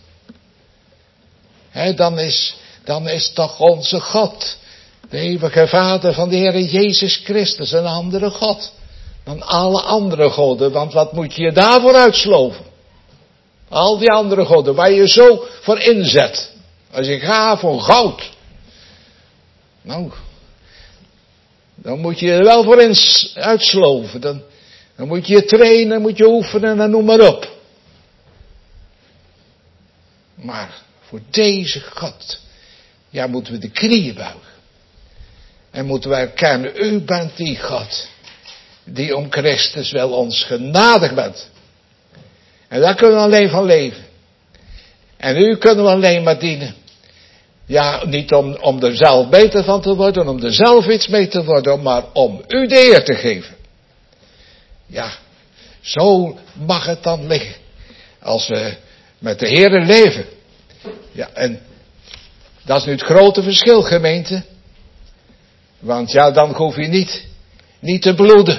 Dan is toch onze God. De eeuwige Vader van de Heer Jezus Christus. Een andere God. Dan alle andere goden. Want wat moet je daarvoor uitsloven? Al die andere goden waar je zo voor inzet. Als je gaat voor goud. Nou. Dan moet je er wel voor uitsloven. Dan moet je trainen, moet je oefenen en noem maar op. Maar voor deze God. Ja, moeten we de knieën buigen. En moeten we erkennen, u bent die God. Die om Christus wel ons genadig bent. En daar kunnen we alleen van leven. En u kunnen we alleen maar dienen. Ja, niet om er zelf beter van te worden, om er zelf iets mee te worden, maar om u de eer te geven. Ja, zo mag het dan liggen. Als we met de Heere leven. Ja, en dat is nu het grote verschil, gemeente. Want ja, dan hoef je niet te bloeden.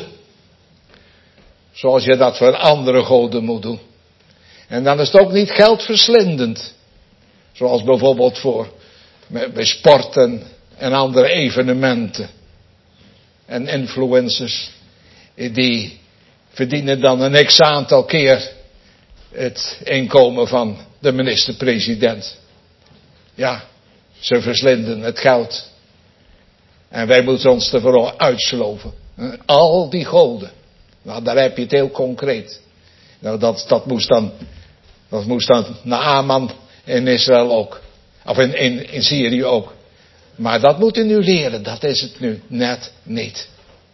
Zoals je dat voor andere goden moet doen. En dan is het ook niet geldverslindend. Zoals bijvoorbeeld bij sporten en andere evenementen. En influencers. Die verdienen dan een x-aantal keer het inkomen van de minister-president. Ja, ze verslinden het geld. En wij moeten ons ervoor uitsloven. Al die goden. Nou, daar heb je het heel concreet. Nou, dat moest dan Naaman in Israël ook. Of in Syrië ook. Maar dat moet u nu leren. Dat is het nu net niet.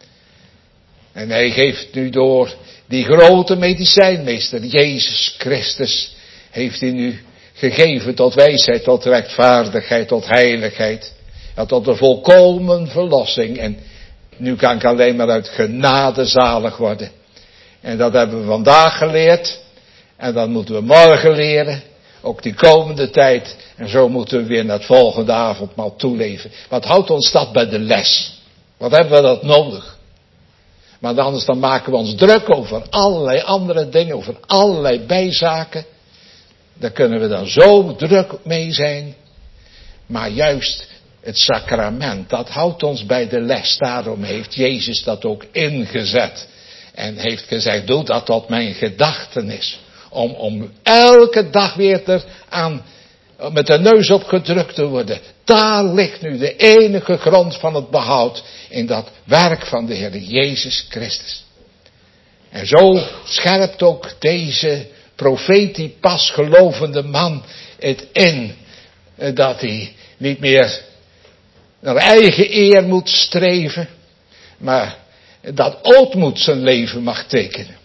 En hij geeft nu door die grote medicijnmeester, Jezus Christus, heeft hij nu gegeven tot wijsheid, tot rechtvaardigheid, tot heiligheid. Ja, tot de volkomen verlossing. En nu kan ik alleen maar uit genade zalig worden. En dat hebben we vandaag geleerd. En dat moeten we morgen leren. Ook die komende tijd. En zo moeten we weer naar het volgende avondmaal toeleven. Wat houdt ons dat bij de les? Wat hebben we dat nodig? Maar anders dan maken we ons druk over allerlei andere dingen. Over allerlei bijzaken. Daar kunnen we dan zo druk mee zijn. Maar juist het sacrament, dat houdt ons bij de les. Daarom heeft Jezus dat ook ingezet. En heeft gezegd, doe dat tot mijn gedachtenis. Om elke dag weer met de neus op gedrukt te worden. Daar ligt nu de enige grond van het behoud. In dat werk van de Heer Jezus Christus. En zo scherpt ook deze profeet, die pas gelovende man, het in. Dat hij niet meer naar eigen eer moet streven. Maar dat ootmoed zijn leven mag tekenen.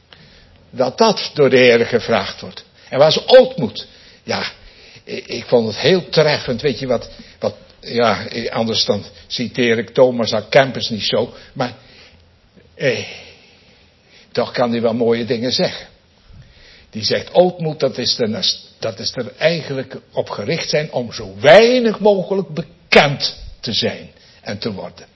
Dat door de Heer gevraagd wordt. En waar is ootmoed? Ja, ik vond het heel treffend. Weet je wat ja, anders dan citeer ik Thomas à Kempis niet zo. Maar toch kan hij wel mooie dingen zeggen. Die zegt, ootmoed, dat is er eigenlijk op gericht zijn om zo weinig mogelijk bekend te zijn en te worden.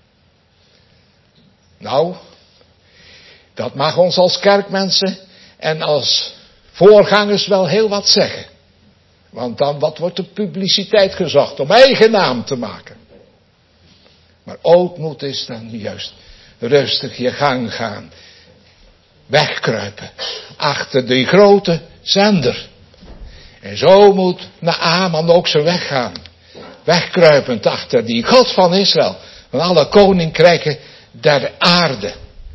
Nou, dat mag ons als kerkmensen en als voorgangers wel heel wat zeggen. Want dan wat wordt de publiciteit gezocht om eigen naam te maken. Maar ootmoed is dan juist rustig je gang gaan. Wegkruipen achter die grote zender. En zo moet Naaman ook zijn weg gaan. wegkruipend achter die God van Israël, van alle koninkrijken der aarde.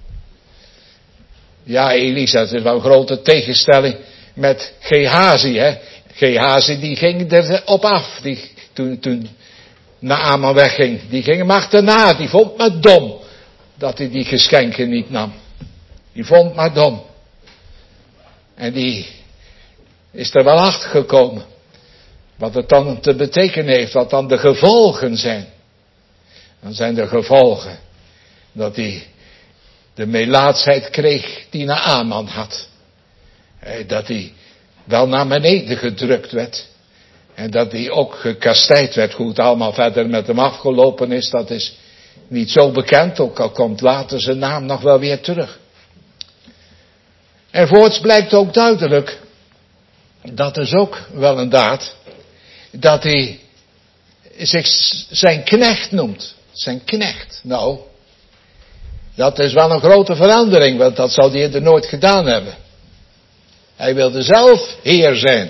Ja, Elisa, het is wel een grote tegenstelling met Gehazi, hè. Gehazi die ging erop af, toen Naaman wegging. Die ging hem achterna, die vond maar dom dat hij die geschenken niet nam. Die vond maar dom. En die is er wel achter gekomen. Wat het dan te betekenen heeft, wat dan de gevolgen zijn. Dan zijn de gevolgen dat hij de melaatsheid kreeg die Naaman had. Dat hij wel naar beneden gedrukt werd. En dat hij ook gekastijd werd. Hoe het allemaal verder met hem afgelopen is, dat is niet zo bekend. Ook al komt later zijn naam nog wel weer terug. En voorts blijkt ook duidelijk, dat is ook wel een daad, dat hij zich zijn knecht noemt. Zijn knecht. Nou, dat is wel een grote verandering, want dat zou hij eerder nooit gedaan hebben. Hij wilde zelf heer zijn.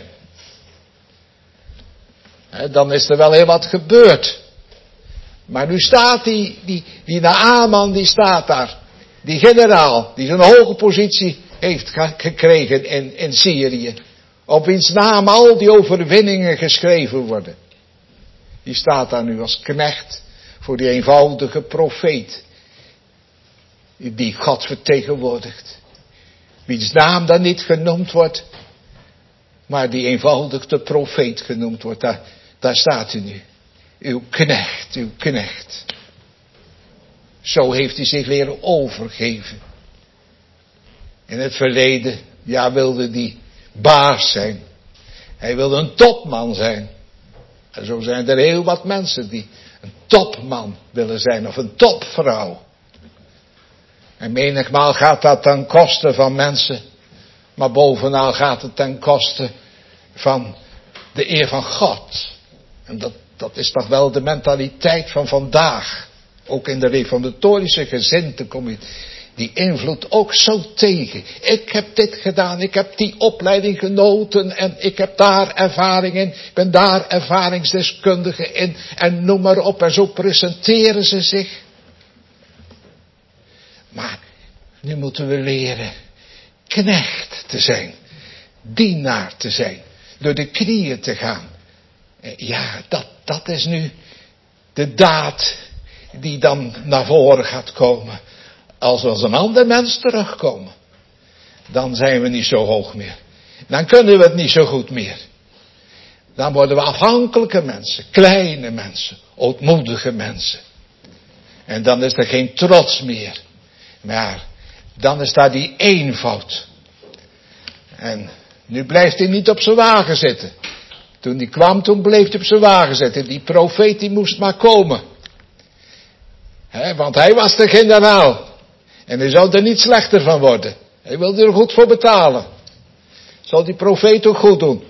Dan is er wel heel wat gebeurd. Maar nu staat die Naaman, die staat daar. Die generaal, die zo'n hoge positie heeft gekregen in Syrië. Op wiens naam al die overwinningen geschreven worden. Die staat daar nu als knecht voor die eenvoudige profeet. Die God vertegenwoordigt. Wiens naam dan niet genoemd wordt. Maar die eenvoudig de profeet genoemd wordt. Daar staat u nu. Uw knecht. Zo heeft hij zich leren overgeven. In het verleden, ja, wilde hij baas zijn. Hij wilde een topman zijn. En zo zijn er heel wat mensen die een topman willen zijn of een topvrouw. En menigmaal gaat dat ten koste van mensen. Maar bovenal gaat het ten koste van de eer van God. En dat is toch wel de mentaliteit van vandaag. Ook in de reformatorische gezindte kom je die invloed ook zo tegen. Ik heb dit gedaan, ik heb die opleiding genoten en ik heb daar ervaring in. Ik ben daar ervaringsdeskundige in en noem maar op. En zo presenteren ze zich. Maar nu moeten we leren knecht te zijn. Dienaar te zijn. Door de knieën te gaan. Ja, dat is nu de daad die dan naar voren gaat komen. Als we als een ander mens terugkomen. Dan zijn we niet zo hoog meer. Dan kunnen we het niet zo goed meer. Dan worden we afhankelijke mensen. Kleine mensen. Ootmoedige mensen. En dan is er geen trots meer. Maar dan is daar die eenvoud. En nu blijft hij niet op zijn wagen zitten. Toen hij kwam, toen bleef hij op zijn wagen zitten. Die profeet die moest maar komen. Want hij was de generaal. En hij zou er niet slechter van worden. Hij wilde er goed voor betalen. Zal die profeet ook goed doen.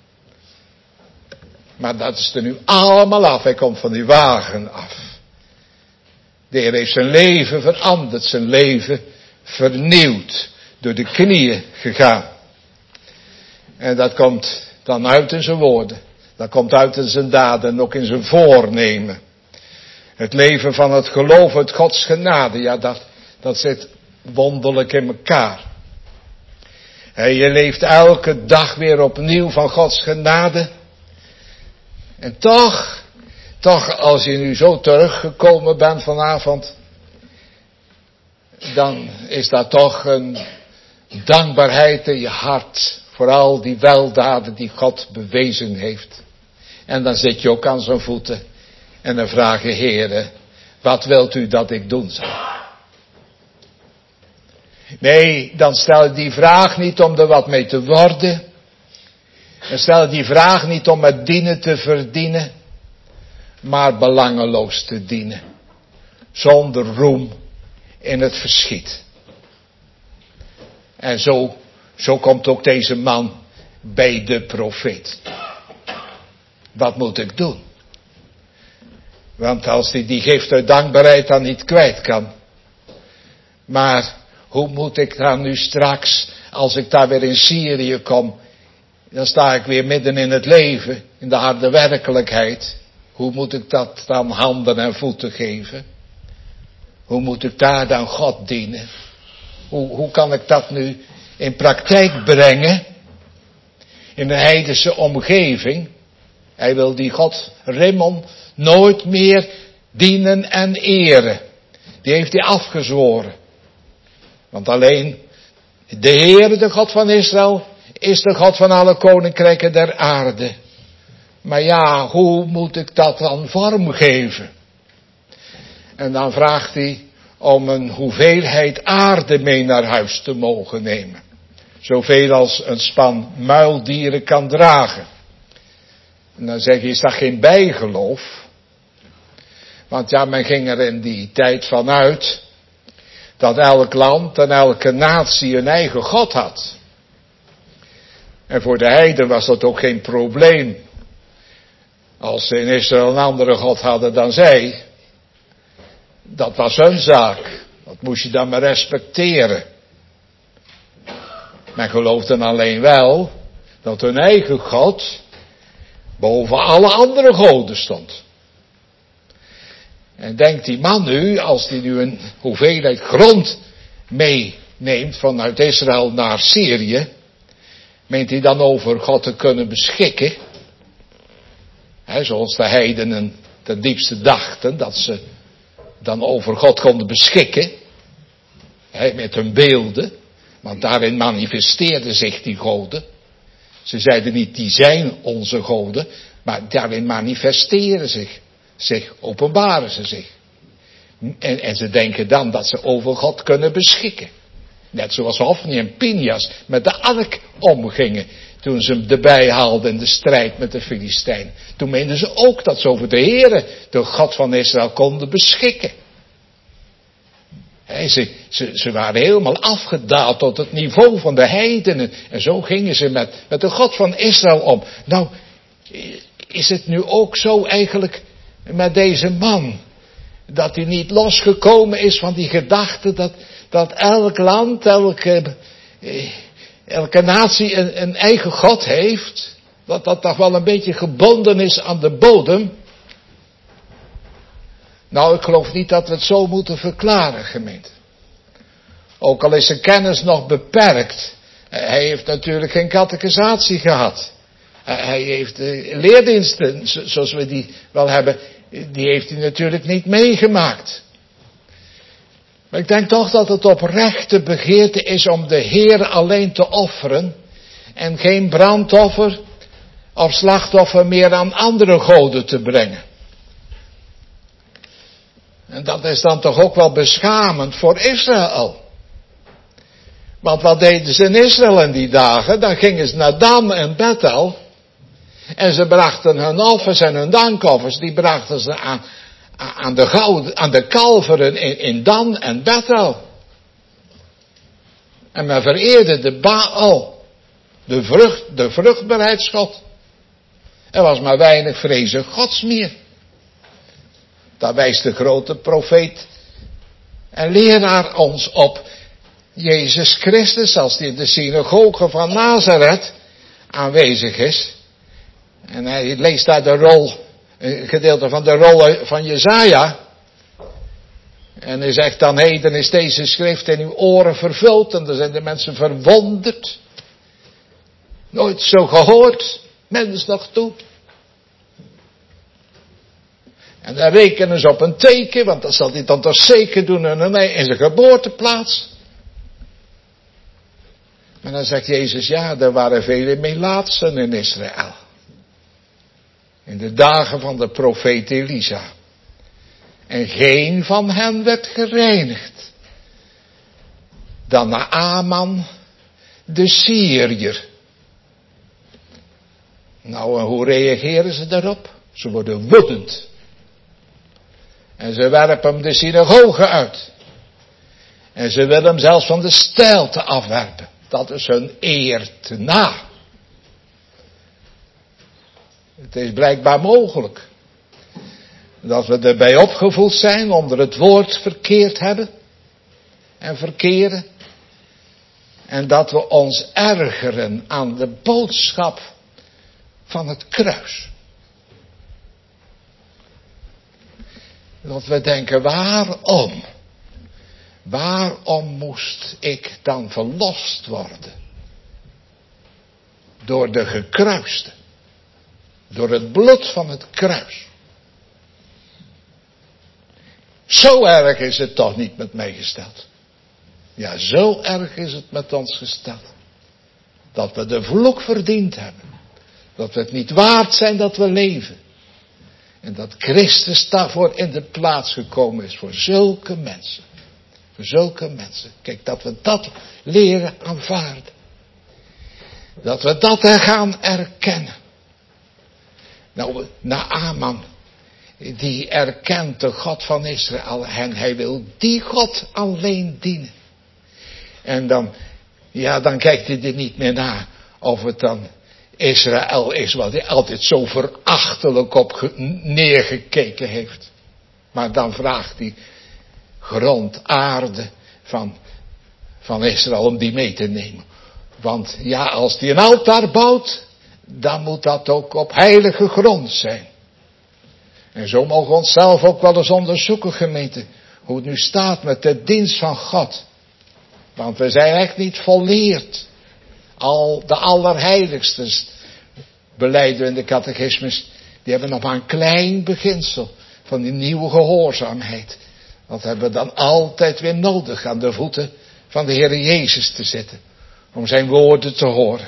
Maar dat is er nu allemaal af. Hij komt van die wagen af. De Heer heeft zijn leven veranderd. Zijn leven vernieuwd. Door de knieën gegaan. En dat komt dan uit in zijn woorden. Dat komt uit in zijn daden en ook in zijn voornemen. Het leven van het geloof uit Gods genade. Ja, dat zit wonderlijk in elkaar. Je leeft elke dag weer opnieuw van Gods genade. En toch als je nu zo teruggekomen bent vanavond, dan is dat toch een dankbaarheid in je hart voor al die weldaden die God bewezen heeft. En dan zit je ook aan zijn voeten en dan vraag je, Heere, wat wilt u dat ik doen zal? Nee, dan stel je die vraag niet om er wat mee te worden. Dan stel je die vraag niet om het dienen te verdienen, maar belangeloos te dienen. Zonder roem in het verschiet. En zo komt ook deze man bij de profeet. Wat moet ik doen? Want als hij die gift uit dankbaarheid dan niet kwijt kan. Maar hoe moet ik dan nu straks, als ik daar weer in Syrië kom, dan sta ik weer midden in het leven, in de harde werkelijkheid. Hoe moet ik dat dan handen en voeten geven? Hoe moet ik daar dan God dienen? Hoe kan ik dat nu in praktijk brengen? In een heidense omgeving. Hij wil die God Rimmon nooit meer dienen en eren. Die heeft hij afgezworen. Want alleen de Heere, de God van Israël, is de God van alle koninkrijken der aarde. Maar ja, hoe moet ik dat dan vormgeven? En dan vraagt hij om een hoeveelheid aarde mee naar huis te mogen nemen. Zoveel als een span muildieren kan dragen. En dan zeg je, is dat geen bijgeloof? Want ja, men ging er in die tijd vanuit dat elk land en elke natie een eigen God had. En voor de heiden was dat ook geen probleem. Als ze in Israël een andere God hadden dan zij, dat was hun zaak. Dat moest je dan maar respecteren. Men geloofde alleen wel dat hun eigen God boven alle andere goden stond. En denkt die man nu, als hij nu een hoeveelheid grond meeneemt vanuit Israël naar Syrië, meent hij dan over God te kunnen beschikken? Zoals de heidenen ten diepste dachten, dat ze dan over God konden beschikken. Met hun beelden. Want daarin manifesteerden zich die goden. Ze zeiden niet, die zijn onze goden. Maar daarin manifesteren zich, openbaren ze zich. En ze denken dan dat ze over God kunnen beschikken. Net zoals Hofni en Pinjas met de ark omgingen. Toen ze hem erbij haalden in de strijd met de Filistijn. Toen meenden ze ook dat ze over de Heere, de God van Israël, konden beschikken. Ze waren helemaal afgedaald tot het niveau van de heidenen. En zo gingen ze met de God van Israël om. Nou, is het nu ook zo eigenlijk met deze man? Dat hij niet losgekomen is van die gedachte dat elk land, elke natie een eigen God heeft. Dat toch wel een beetje gebonden is aan de bodem. Nou, ik geloof niet dat we het zo moeten verklaren, gemeente. Ook al is zijn kennis nog beperkt. Hij heeft natuurlijk geen catechisatie gehad. Hij heeft leerdiensten, zoals we die wel hebben, die heeft hij natuurlijk niet meegemaakt. Maar ik denk toch dat het oprechte begeerte is om de Heer alleen te offeren. En geen brandoffer of slachtoffer meer aan andere goden te brengen. En dat is dan toch ook wel beschamend voor Israël. Want wat deden ze in Israël in die dagen? Dan gingen ze naar Dan en Bethel. En ze brachten hun offers en hun dankoffers. Die brachten ze aan de kalveren in Dan en Bethel. En men vereerde de Baal. De vruchtbaarheidsgod. Er was maar weinig vrezen Gods meer. Daar wijst de grote profeet en leraar ons op. Jezus Christus, als hij in de synagoge van Nazareth aanwezig is. En hij leest daar een gedeelte van de rol van Jesaja. En hij zegt dan, heden is deze schrift in uw oren vervuld. En dan zijn de mensen verwonderd. Nooit zo gehoord, mens nog toe. En dan rekenen ze op een teken, want dat zal hij dan toch zeker doen in zijn geboorteplaats. Maar dan zegt Jezus, ja, er waren vele melaatsen in Israël. In de dagen van de profeet Elisa. En geen van hen werd gereinigd. Dan Naaman, de Syriër. Nou, en hoe reageren ze daarop? Ze worden woedend. En ze werpen hem de synagoge uit. En ze willen hem zelfs van de steilte afwerpen. Dat is hun eer te na. Het is blijkbaar mogelijk dat we erbij opgevoed zijn, onder het woord verkeerd hebben en verkeren. En dat we ons ergeren aan de boodschap van het kruis. Dat we denken, waarom? Waarom moest ik dan verlost worden? Door de gekruiste. Door het bloed van het kruis. Zo erg is het toch niet met mij gesteld. Ja, zo erg is het met ons gesteld. Dat we de vloek verdiend hebben. Dat we het niet waard zijn dat we leven. En dat Christus daarvoor in de plaats gekomen is voor zulke mensen. Voor zulke mensen. Kijk, dat we dat leren aanvaarden. Dat we dat gaan erkennen. Nou, Naaman, die erkent de God van Israël. En hij wil die God alleen dienen. En dan kijkt hij er niet meer naar of het dan Israël is, wat hij altijd zo verachtelijk op neergekeken heeft. Maar dan vraagt hij grond, aarde van Israël om die mee te nemen. Want ja, als hij een altaar bouwt, dan moet dat ook op heilige grond zijn. En zo mogen we onszelf ook wel eens onderzoeken, gemeente, hoe het nu staat met de dienst van God. Want we zijn echt niet volleerd. Al de allerheiligsten, belijden we in de catechismus, die hebben nog maar een klein beginsel van die nieuwe gehoorzaamheid. Dat hebben we dan altijd weer nodig aan de voeten van de Heer Jezus te zitten. Om zijn woorden te horen.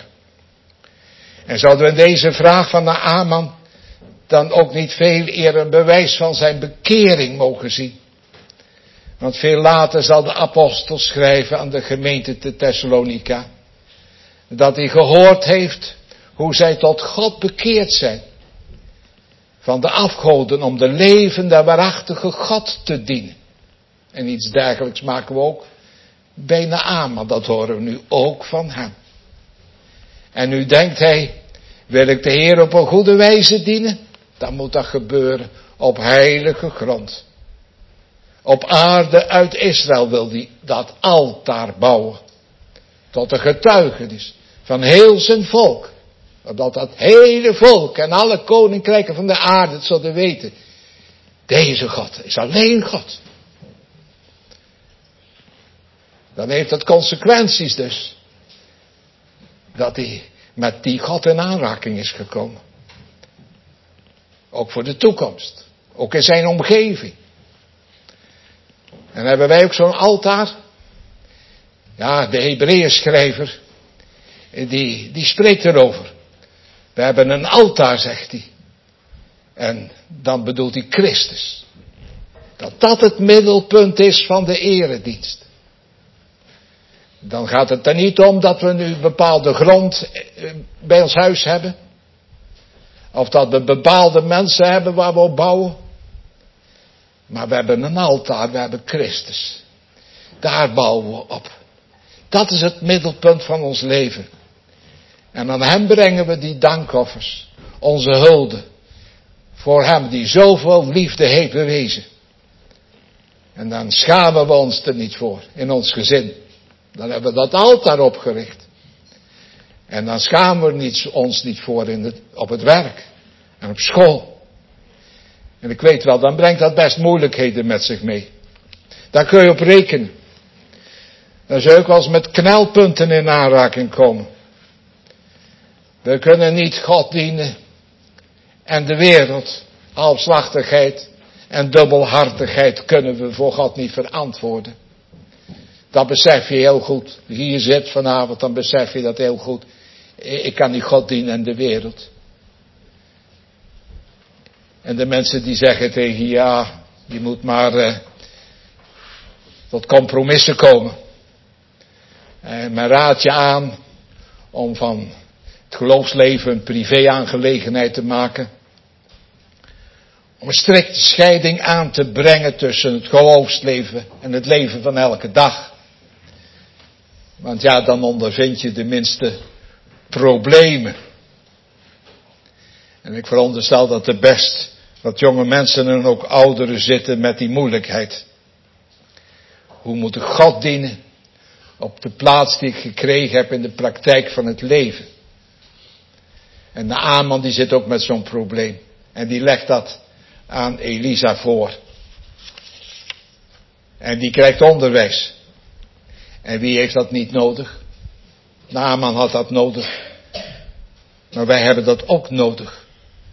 En zouden we in deze vraag van Naaman dan ook niet veel eer een bewijs van zijn bekering mogen zien. Want veel later zal de apostel schrijven aan de gemeente te Thessalonica. Dat hij gehoord heeft hoe zij tot God bekeerd zijn. Van de afgoden om de levende waarachtige God te dienen. En iets dergelijks maken we ook bij Naaman. Dat horen we nu ook van hem. En nu denkt hij, wil ik de Heer op een goede wijze dienen? Dan moet dat gebeuren op heilige grond. Op aarde uit Israël wil hij dat altaar bouwen. Tot een getuigenis van heel zijn volk. Dat hele volk en alle koninkrijken van de aarde het zullen weten. Deze God is alleen God. Dan heeft dat consequenties dus. Dat hij met die God in aanraking is gekomen. Ook voor de toekomst. Ook in zijn omgeving. En hebben wij ook zo'n altaar. Ja, de Hebreeënschrijver, die spreekt erover. We hebben een altaar, zegt hij. En dan bedoelt hij Christus. Dat het middelpunt is van de eredienst. Dan gaat het er niet om dat we nu bepaalde grond bij ons huis hebben. Of dat we bepaalde mensen hebben waar we op bouwen. Maar we hebben een altaar, we hebben Christus. Daar bouwen we op. Dat is het middelpunt van ons leven. En aan hem brengen we die dankoffers. Onze hulde. Voor hem die zoveel liefde heeft bewezen. En dan schamen we ons er niet voor. In ons gezin. Dan hebben we dat altaar opgericht. En dan schamen we ons niet voor op het werk. En op school. En ik weet wel, dan brengt dat best moeilijkheden met zich mee. Daar kun je op rekenen. Dan zul je ook wel eens met knelpunten in aanraking komen. We kunnen niet God dienen en de wereld. Halfslachtigheid en dubbelhartigheid kunnen we voor God niet verantwoorden. Dat besef je heel goed. Hier zit vanavond, dan besef je dat heel goed. Ik kan niet God dienen en de wereld. En de mensen die zeggen tegen ja, je moet maar tot compromissen komen. En men raadt je aan om van het geloofsleven een privé-aangelegenheid te maken. Om een strikte scheiding aan te brengen tussen het geloofsleven en het leven van elke dag. Want ja, dan ondervind je de minste problemen. En ik veronderstel dat er best wat jonge mensen en ook ouderen zitten met die moeilijkheid. Hoe moet ik God dienen op de plaats die ik gekregen heb in de praktijk van het leven? En Naaman die zit ook met zo'n probleem. En die legt dat aan Elisa voor. En die krijgt onderwijs. En wie heeft dat niet nodig? Naaman had dat nodig. Maar wij hebben dat ook nodig.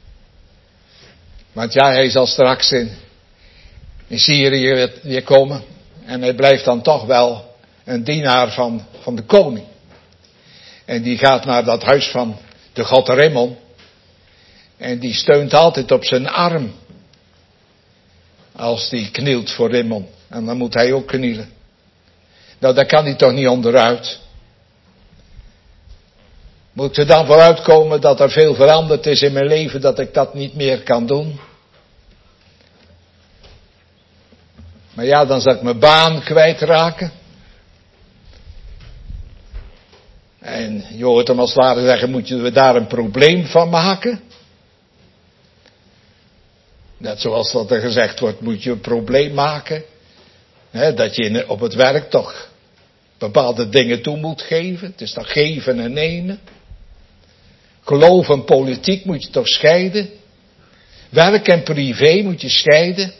Want ja, hij zal straks in Syrië weer komen. En hij blijft dan toch wel een dienaar van de koning. En die gaat naar dat huis van de god Rimmon. En die steunt altijd op zijn arm. Als die knielt voor Rimmon. En dan moet hij ook knielen. Nou, daar kan hij toch niet onderuit. Moet ik er dan vooruit komen dat er veel veranderd is in mijn leven, dat ik dat niet meer kan doen? Maar ja, dan zal ik mijn baan kwijtraken. En je hoort hem als het ware zeggen, moeten we daar een probleem van maken? Net zoals dat er gezegd wordt, moet je een probleem maken. Dat je op het werk toch bepaalde dingen toe moet geven. Het is toch geven en nemen. Geloof en politiek moet je toch scheiden. Werk en privé moet je scheiden.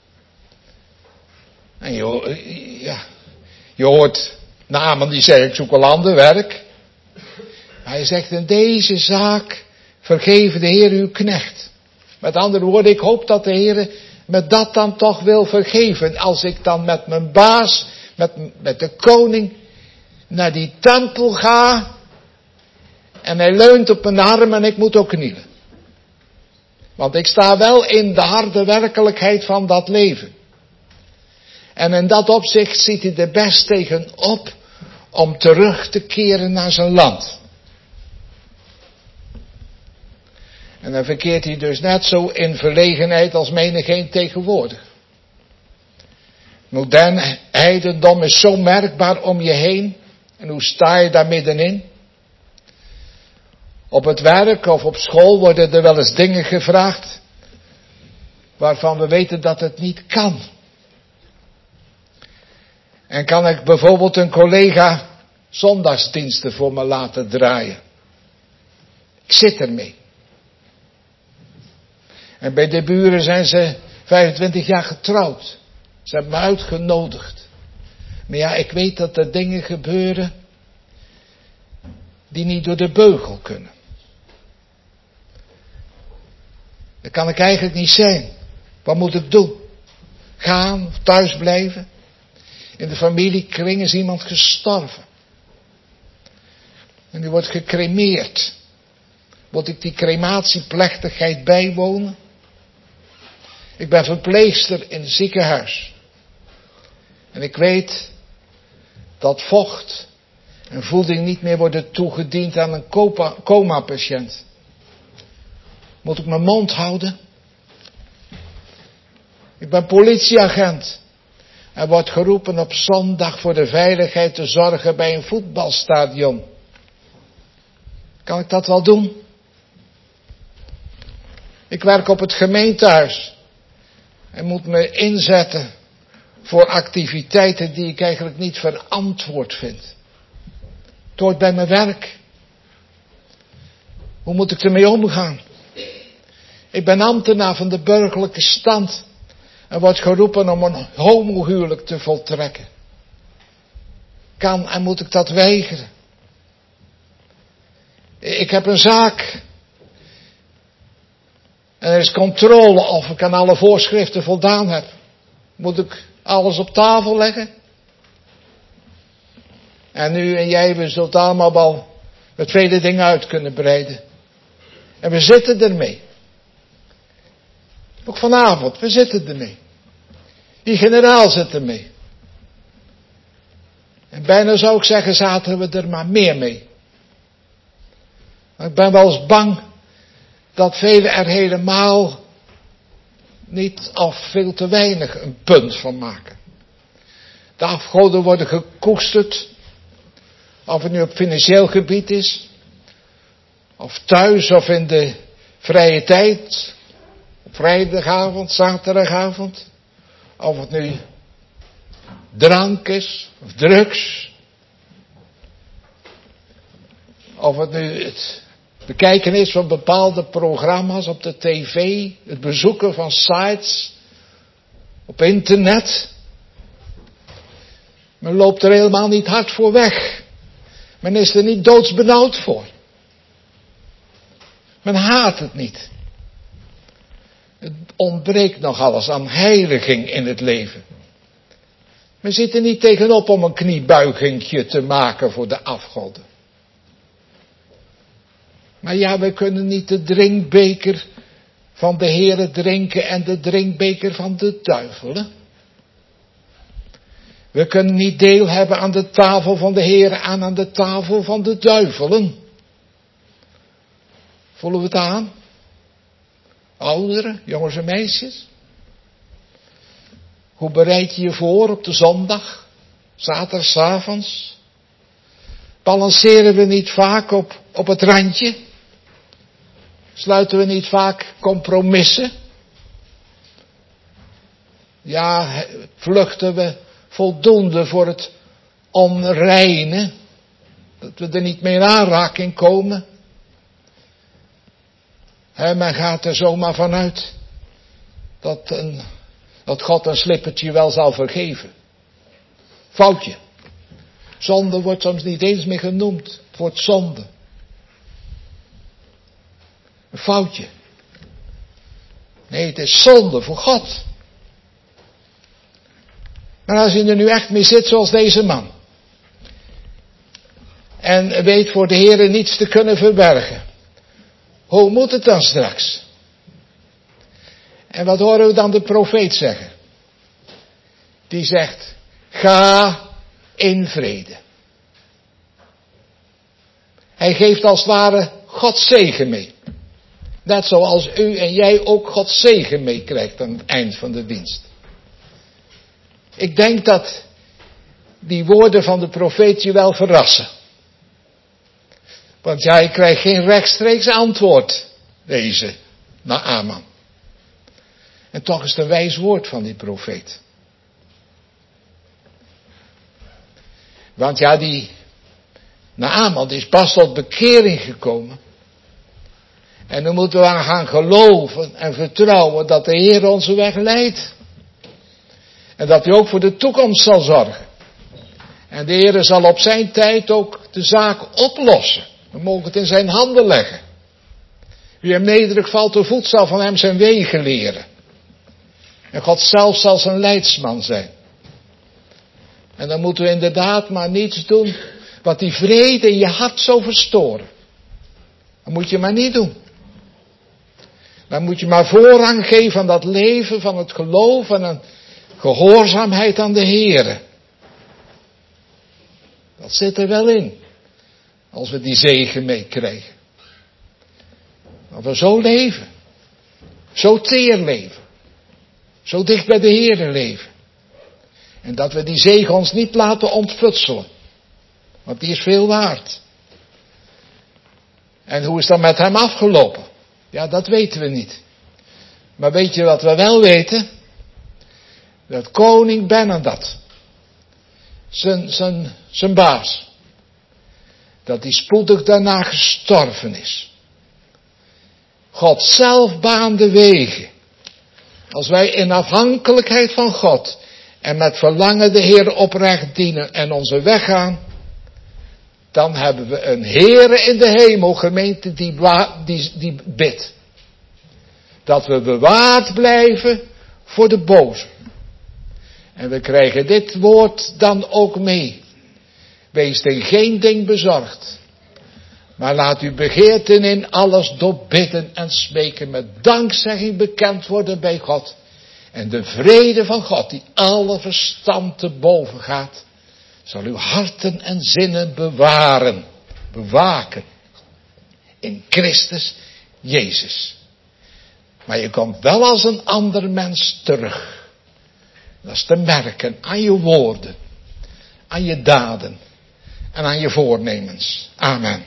En je hoort Naaman die zegt, ik zoek een ander werk. Hij zegt, in deze zaak vergeven de Heer uw knecht. Met andere woorden, ik hoop dat de Heer me dat dan toch wil vergeven. Als ik dan met mijn baas, met de koning, naar die tempel ga. En hij leunt op mijn arm en ik moet ook knielen. Want ik sta wel in de harde werkelijkheid van dat leven. En in dat opzicht ziet hij er best tegen op om terug te keren naar zijn land. En dan verkeert hij dus net zo in verlegenheid als menigeen tegenwoordig. Modern heidendom is zo merkbaar om je heen. En hoe sta je daar middenin? Op het werk of op school worden er wel eens dingen gevraagd waarvan we weten dat het niet kan. En kan ik bijvoorbeeld een collega zondagsdiensten voor me laten draaien? Ik zit ermee. En bij de buren zijn ze 25 jaar getrouwd. Ze hebben me uitgenodigd. Maar ja, ik weet dat er dingen gebeuren die niet door de beugel kunnen. Dat kan ik eigenlijk niet zijn. Wat moet ik doen? Gaan of thuis blijven? In de familiekring is iemand gestorven. En die wordt gecremeerd. Moet ik die crematieplechtigheid bijwonen? Ik ben verpleegster in het ziekenhuis. En ik weet dat vocht en voeding niet meer worden toegediend aan een coma-patiënt. Moet ik mijn mond houden? Ik ben politieagent. En word geroepen op zondag voor de veiligheid te zorgen bij een voetbalstadion. Kan ik dat wel doen? Ik werk op het gemeentehuis. En moet me inzetten voor activiteiten die ik eigenlijk niet verantwoord vind. Het hoort bij mijn werk. Hoe moet ik ermee omgaan? Ik ben ambtenaar van de burgerlijke stand. En word geroepen om een homohuwelijk te voltrekken. Kan en moet ik dat weigeren? Ik heb een zaak. En er is controle of ik aan alle voorschriften voldaan heb. Moet ik alles op tafel leggen? En nu en jij, we zullen allemaal wel met vele dingen uit kunnen breiden. En we zitten ermee. Ook vanavond, we zitten ermee. Die generaal zit ermee. En bijna zou ik zeggen, zaten we er maar meer mee. Maar ik ben wel eens bang dat velen er helemaal niet of veel te weinig een punt van maken. De afgoden worden gekoesterd. Of het nu op financieel gebied is. Of thuis of in de vrije tijd. Op vrijdagavond, zaterdagavond. Of het nu drank is. Of drugs. Of het nu het bekijken is van bepaalde programma's op de tv. Het bezoeken van sites. Op internet. Men loopt er helemaal niet hard voor weg. Men is er niet doodsbenauwd voor. Men haat het niet. Het ontbreekt nog alles aan heiliging in het leven. Men zit er niet tegenop om een kniebuigingje te maken voor de afgoden. Maar ja, we kunnen niet de drinkbeker van de Heere drinken en de drinkbeker van de duivelen. We kunnen niet deel hebben aan de tafel van de Heere en aan de tafel van de duivelen. Voelen we het aan? Ouderen, jongens en meisjes. Hoe bereid je je voor op de zondag, zaterdagavonds? Balanceren we niet vaak op het randje? Sluiten we niet vaak compromissen? Ja, vluchten we voldoende voor het onreine? Dat we er niet meer in aanraking komen? Men gaat er zomaar vanuit dat God een slippertje wel zal vergeven. Foutje. Zonde wordt soms niet eens meer genoemd. Het wordt zonde. Een foutje. Nee, het is zonde voor God. Maar als je er nu echt mee zit zoals deze man. En weet voor de Heere niets te kunnen verbergen. Hoe moet het dan straks? En wat horen we dan de profeet zeggen? Die zegt, ga in vrede. Hij geeft als het ware Gods zegen mee. Net zoals u en jij ook Gods zegen meekrijgt aan het eind van de dienst. Ik denk dat die woorden van de profeet je wel verrassen. Want jij krijgt geen rechtstreeks antwoord, deze, Naaman. En toch is het een wijs woord van die profeet. Want ja, die Naaman is pas tot bekering gekomen. En dan moeten we aan gaan geloven en vertrouwen dat de Heer onze weg leidt. En dat hij ook voor de toekomst zal zorgen. En de Heer zal op zijn tijd ook de zaak oplossen. We mogen het in zijn handen leggen. Wie hem nederig valt te voet zal van hem zijn wegen leren. En God zelf zal zijn leidsman zijn. En dan moeten we inderdaad maar niets doen wat die vrede in je hart zou verstoren. Dat moet je maar niet doen. Dan moet je maar voorrang geven aan dat leven van het geloof en een gehoorzaamheid aan de Heere. Dat zit er wel in. Als we die zegen meekrijgen. Dat we zo leven. Zo teer leven. Zo dicht bij de Heere leven. En dat we die zegen ons niet laten ontfutselen. Want die is veel waard. En hoe is dat met hem afgelopen? Ja, dat weten we niet. Maar weet je wat we wel weten? Dat koning Benadad, zijn baas, dat die spoedig daarna gestorven is. God zelf baande wegen. Als wij in afhankelijkheid van God en met verlangen de Heer oprecht dienen en onze weg gaan, dan hebben we een Heere in de hemel, gemeente, die bidt. Dat we bewaard blijven voor de boze. En we krijgen dit woord dan ook mee. Wees in geen ding bezorgd. Maar laat uw begeerten in alles door bidden en smeken met dankzegging bekend worden bij God. En de vrede van God, die alle verstand te boven gaat, zal uw harten en zinnen bewaren, bewaken. In Christus Jezus. Maar je komt wel als een ander mens terug. Dat is te merken aan je woorden, aan je daden en aan je voornemens. Amen.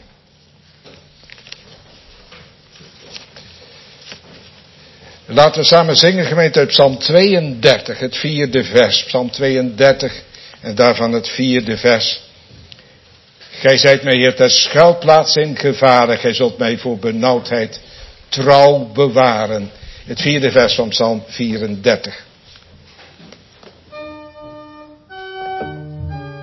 Laten we samen zingen, gemeente, uit Psalm 32, het 4e vers. Psalm 32 en daarvan het 4e vers. Gij zijt mij, Heer, ter schuilplaats in gevaren. Gij zult mij voor benauwdheid trouw bewaren. Het 4e vers van Psalm 34.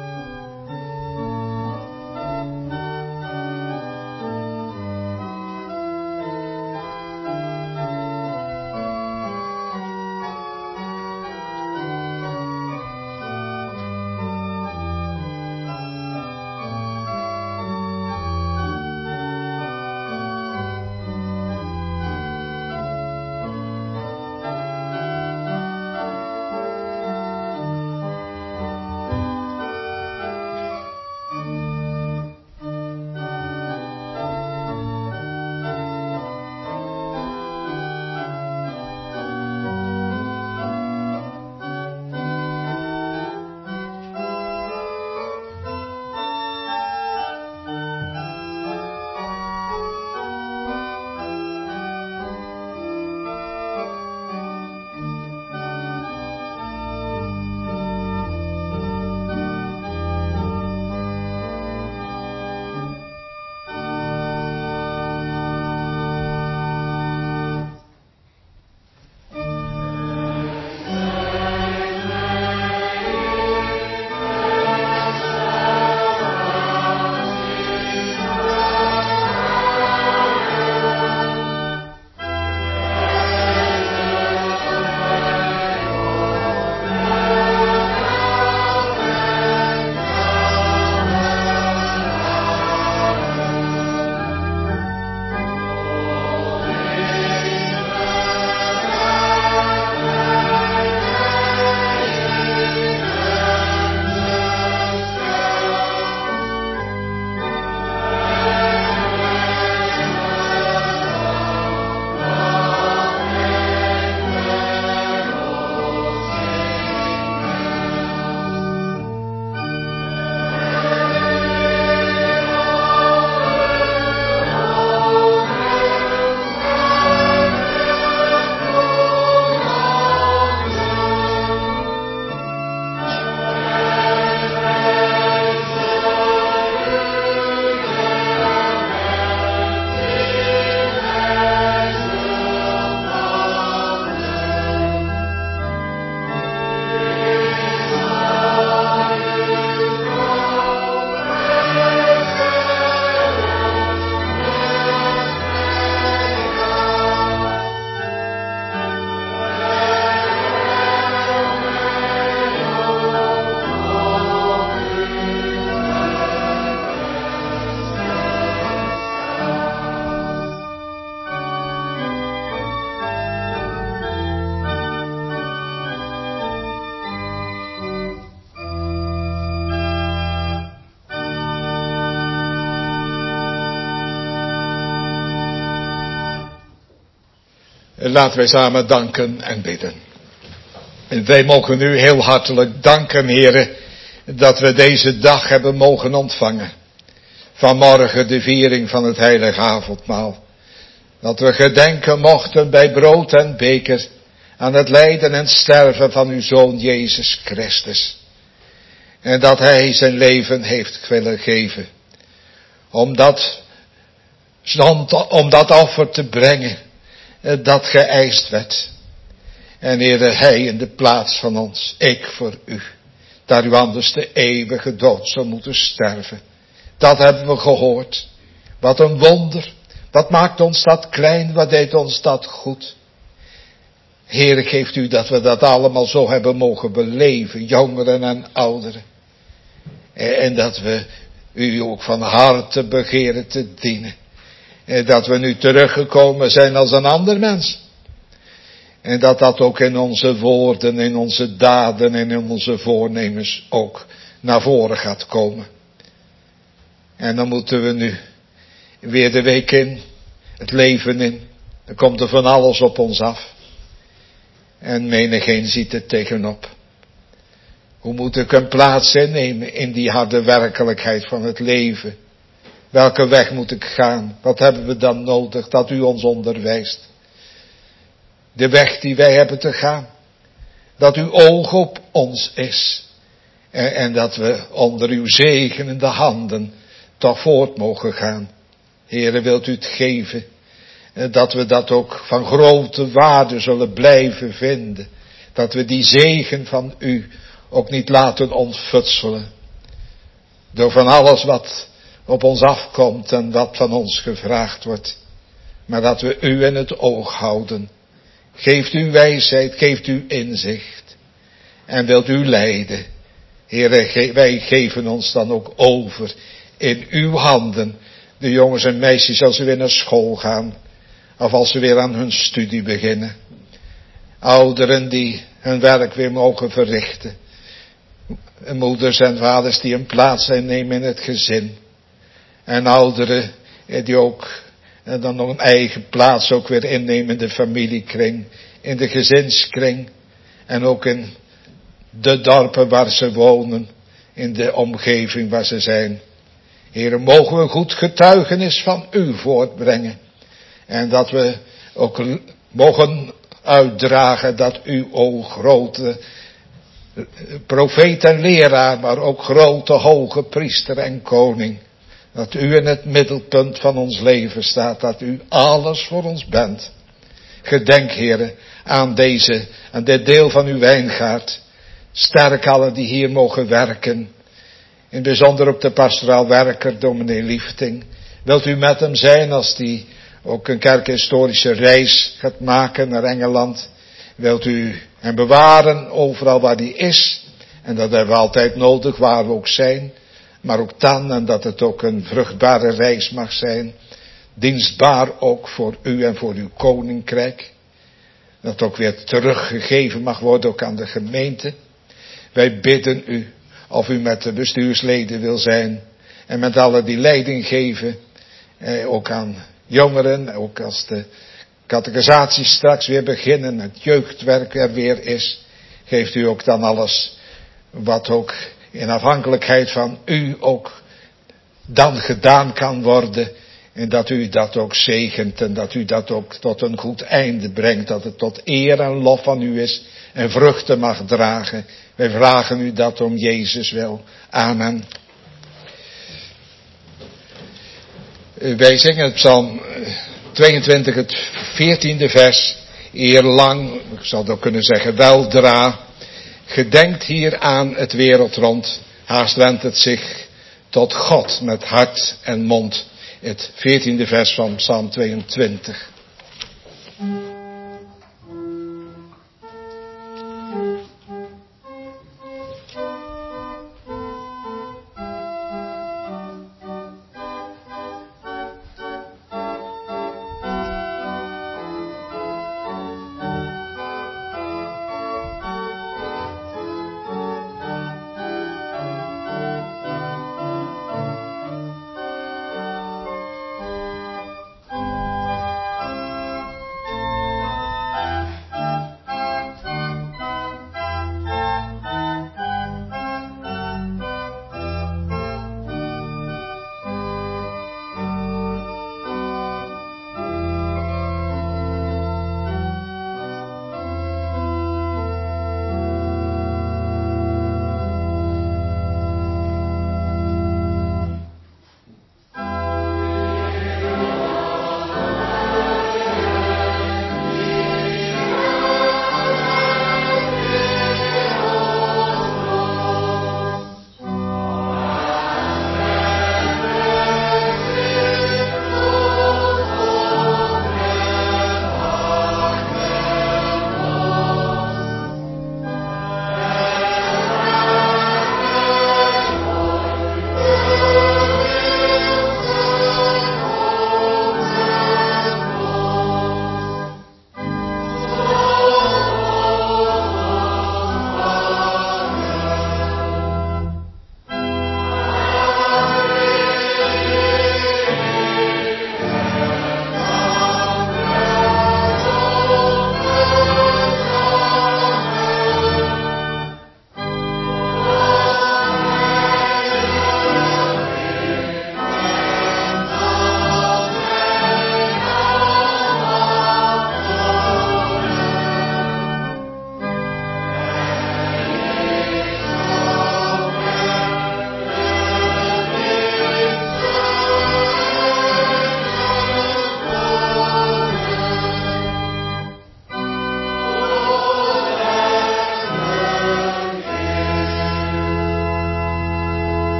Laten wij samen danken en bidden. En wij mogen u heel hartelijk danken, heren, dat we deze dag hebben mogen ontvangen. Vanmorgen de viering van het heilige avondmaal. Dat we gedenken mochten bij brood en beker aan het lijden en sterven van uw Zoon Jezus Christus. En dat hij zijn leven heeft willen geven. Om dat offer te brengen dat geëist werd. En Heere, hij in de plaats van ons, ik voor u. Daar u anders de eeuwige dood zou moeten sterven. Dat hebben we gehoord. Wat een wonder. Wat maakt ons dat klein, wat deed ons dat goed. Heere, geeft u dat we dat allemaal zo hebben mogen beleven, jongeren en ouderen. En dat we u ook van harte begeren te dienen. En dat we nu teruggekomen zijn als een ander mens. En dat dat ook in onze woorden, in onze daden en in onze voornemens ook naar voren gaat komen. En dan moeten we nu weer de week in, het leven in. Dan komt er van alles op ons af. En menigeen ziet er tegenop. Hoe moet ik een plaats innemen in die harde werkelijkheid van het leven? Welke weg moet ik gaan? Wat hebben we dan nodig dat u ons onderwijst? De weg die wij hebben te gaan. Dat uw oog op ons is. En dat we onder uw zegenende handen toch voort mogen gaan. Heere, wilt u het geven? Dat we dat ook van grote waarde zullen blijven vinden. Dat we die zegen van u ook niet laten ontfutselen. Door van alles wat op ons afkomt en wat van ons gevraagd wordt. Maar dat we u in het oog houden. Geeft u wijsheid, geeft u inzicht. En wilt u leiden. Heere, wij geven ons dan ook over in uw handen. De jongens en meisjes als ze weer naar school gaan. Of als ze weer aan hun studie beginnen. Ouderen die hun werk weer mogen verrichten. Moeders en vaders die een plaats innemen in het gezin. En ouderen die ook dan nog een eigen plaats ook weer innemen in de familiekring. In de gezinskring. En ook in de dorpen waar ze wonen. In de omgeving waar ze zijn. Heere, mogen we een goed getuigenis van u voortbrengen. En dat we ook mogen uitdragen dat u, o grote profeet en leraar, maar ook grote hoge priester en koning, dat u in het middelpunt van ons leven staat, dat u alles voor ons bent. Gedenk, Heere, aan dit deel van uw wijngaard. Sterk allen die hier mogen werken. In het bijzonder op de pastoraal werker, dominee Liefting. Wilt u met hem zijn als die ook een kerkhistorische reis gaat maken naar Engeland. Wilt u hem bewaren overal waar hij is. En dat hebben we altijd nodig waar we ook zijn. Maar ook dan, en dat het ook een vruchtbare reis mag zijn. Dienstbaar ook voor u en voor uw koninkrijk. Dat ook weer teruggegeven mag worden ook aan de gemeente. Wij bidden u of u met de bestuursleden wil zijn. En met alle die leiding geven. Ook aan jongeren. Ook als de catechisaties straks weer beginnen. Het jeugdwerk er weer is. Geeft u ook dan alles wat ook in afhankelijkheid van u ook dan gedaan kan worden. En dat u dat ook zegent en dat u dat ook tot een goed einde brengt. Dat het tot eer en lof van u is en vruchten mag dragen. Wij vragen u dat om Jezus wil. Amen. Wij zingen het Psalm 22, het 14e vers. Eerlang, ik zou het ook kunnen zeggen, weldra. Gedenkt hier aan het wereld rond. Haast wendt het zich tot God met hart en mond. Het 14e vers van Psalm 22.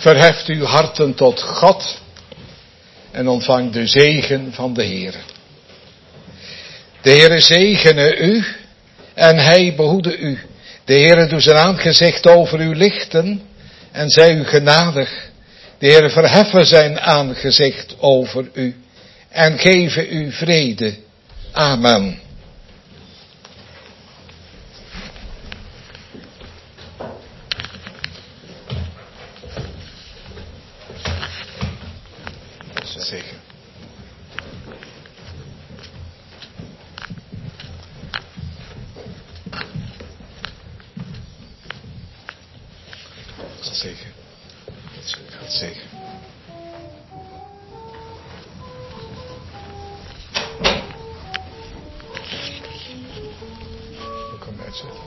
Verheft uw harten tot God en ontvang de zegen van de Heere. De Heere zegene u en hij behoede u. De Heere doet zijn aangezicht over u lichten en zij u genadig. De Heere verheffen zijn aangezicht over u en geven u vrede. Amen. Zegen. Zegen. God zegen. Kom uit,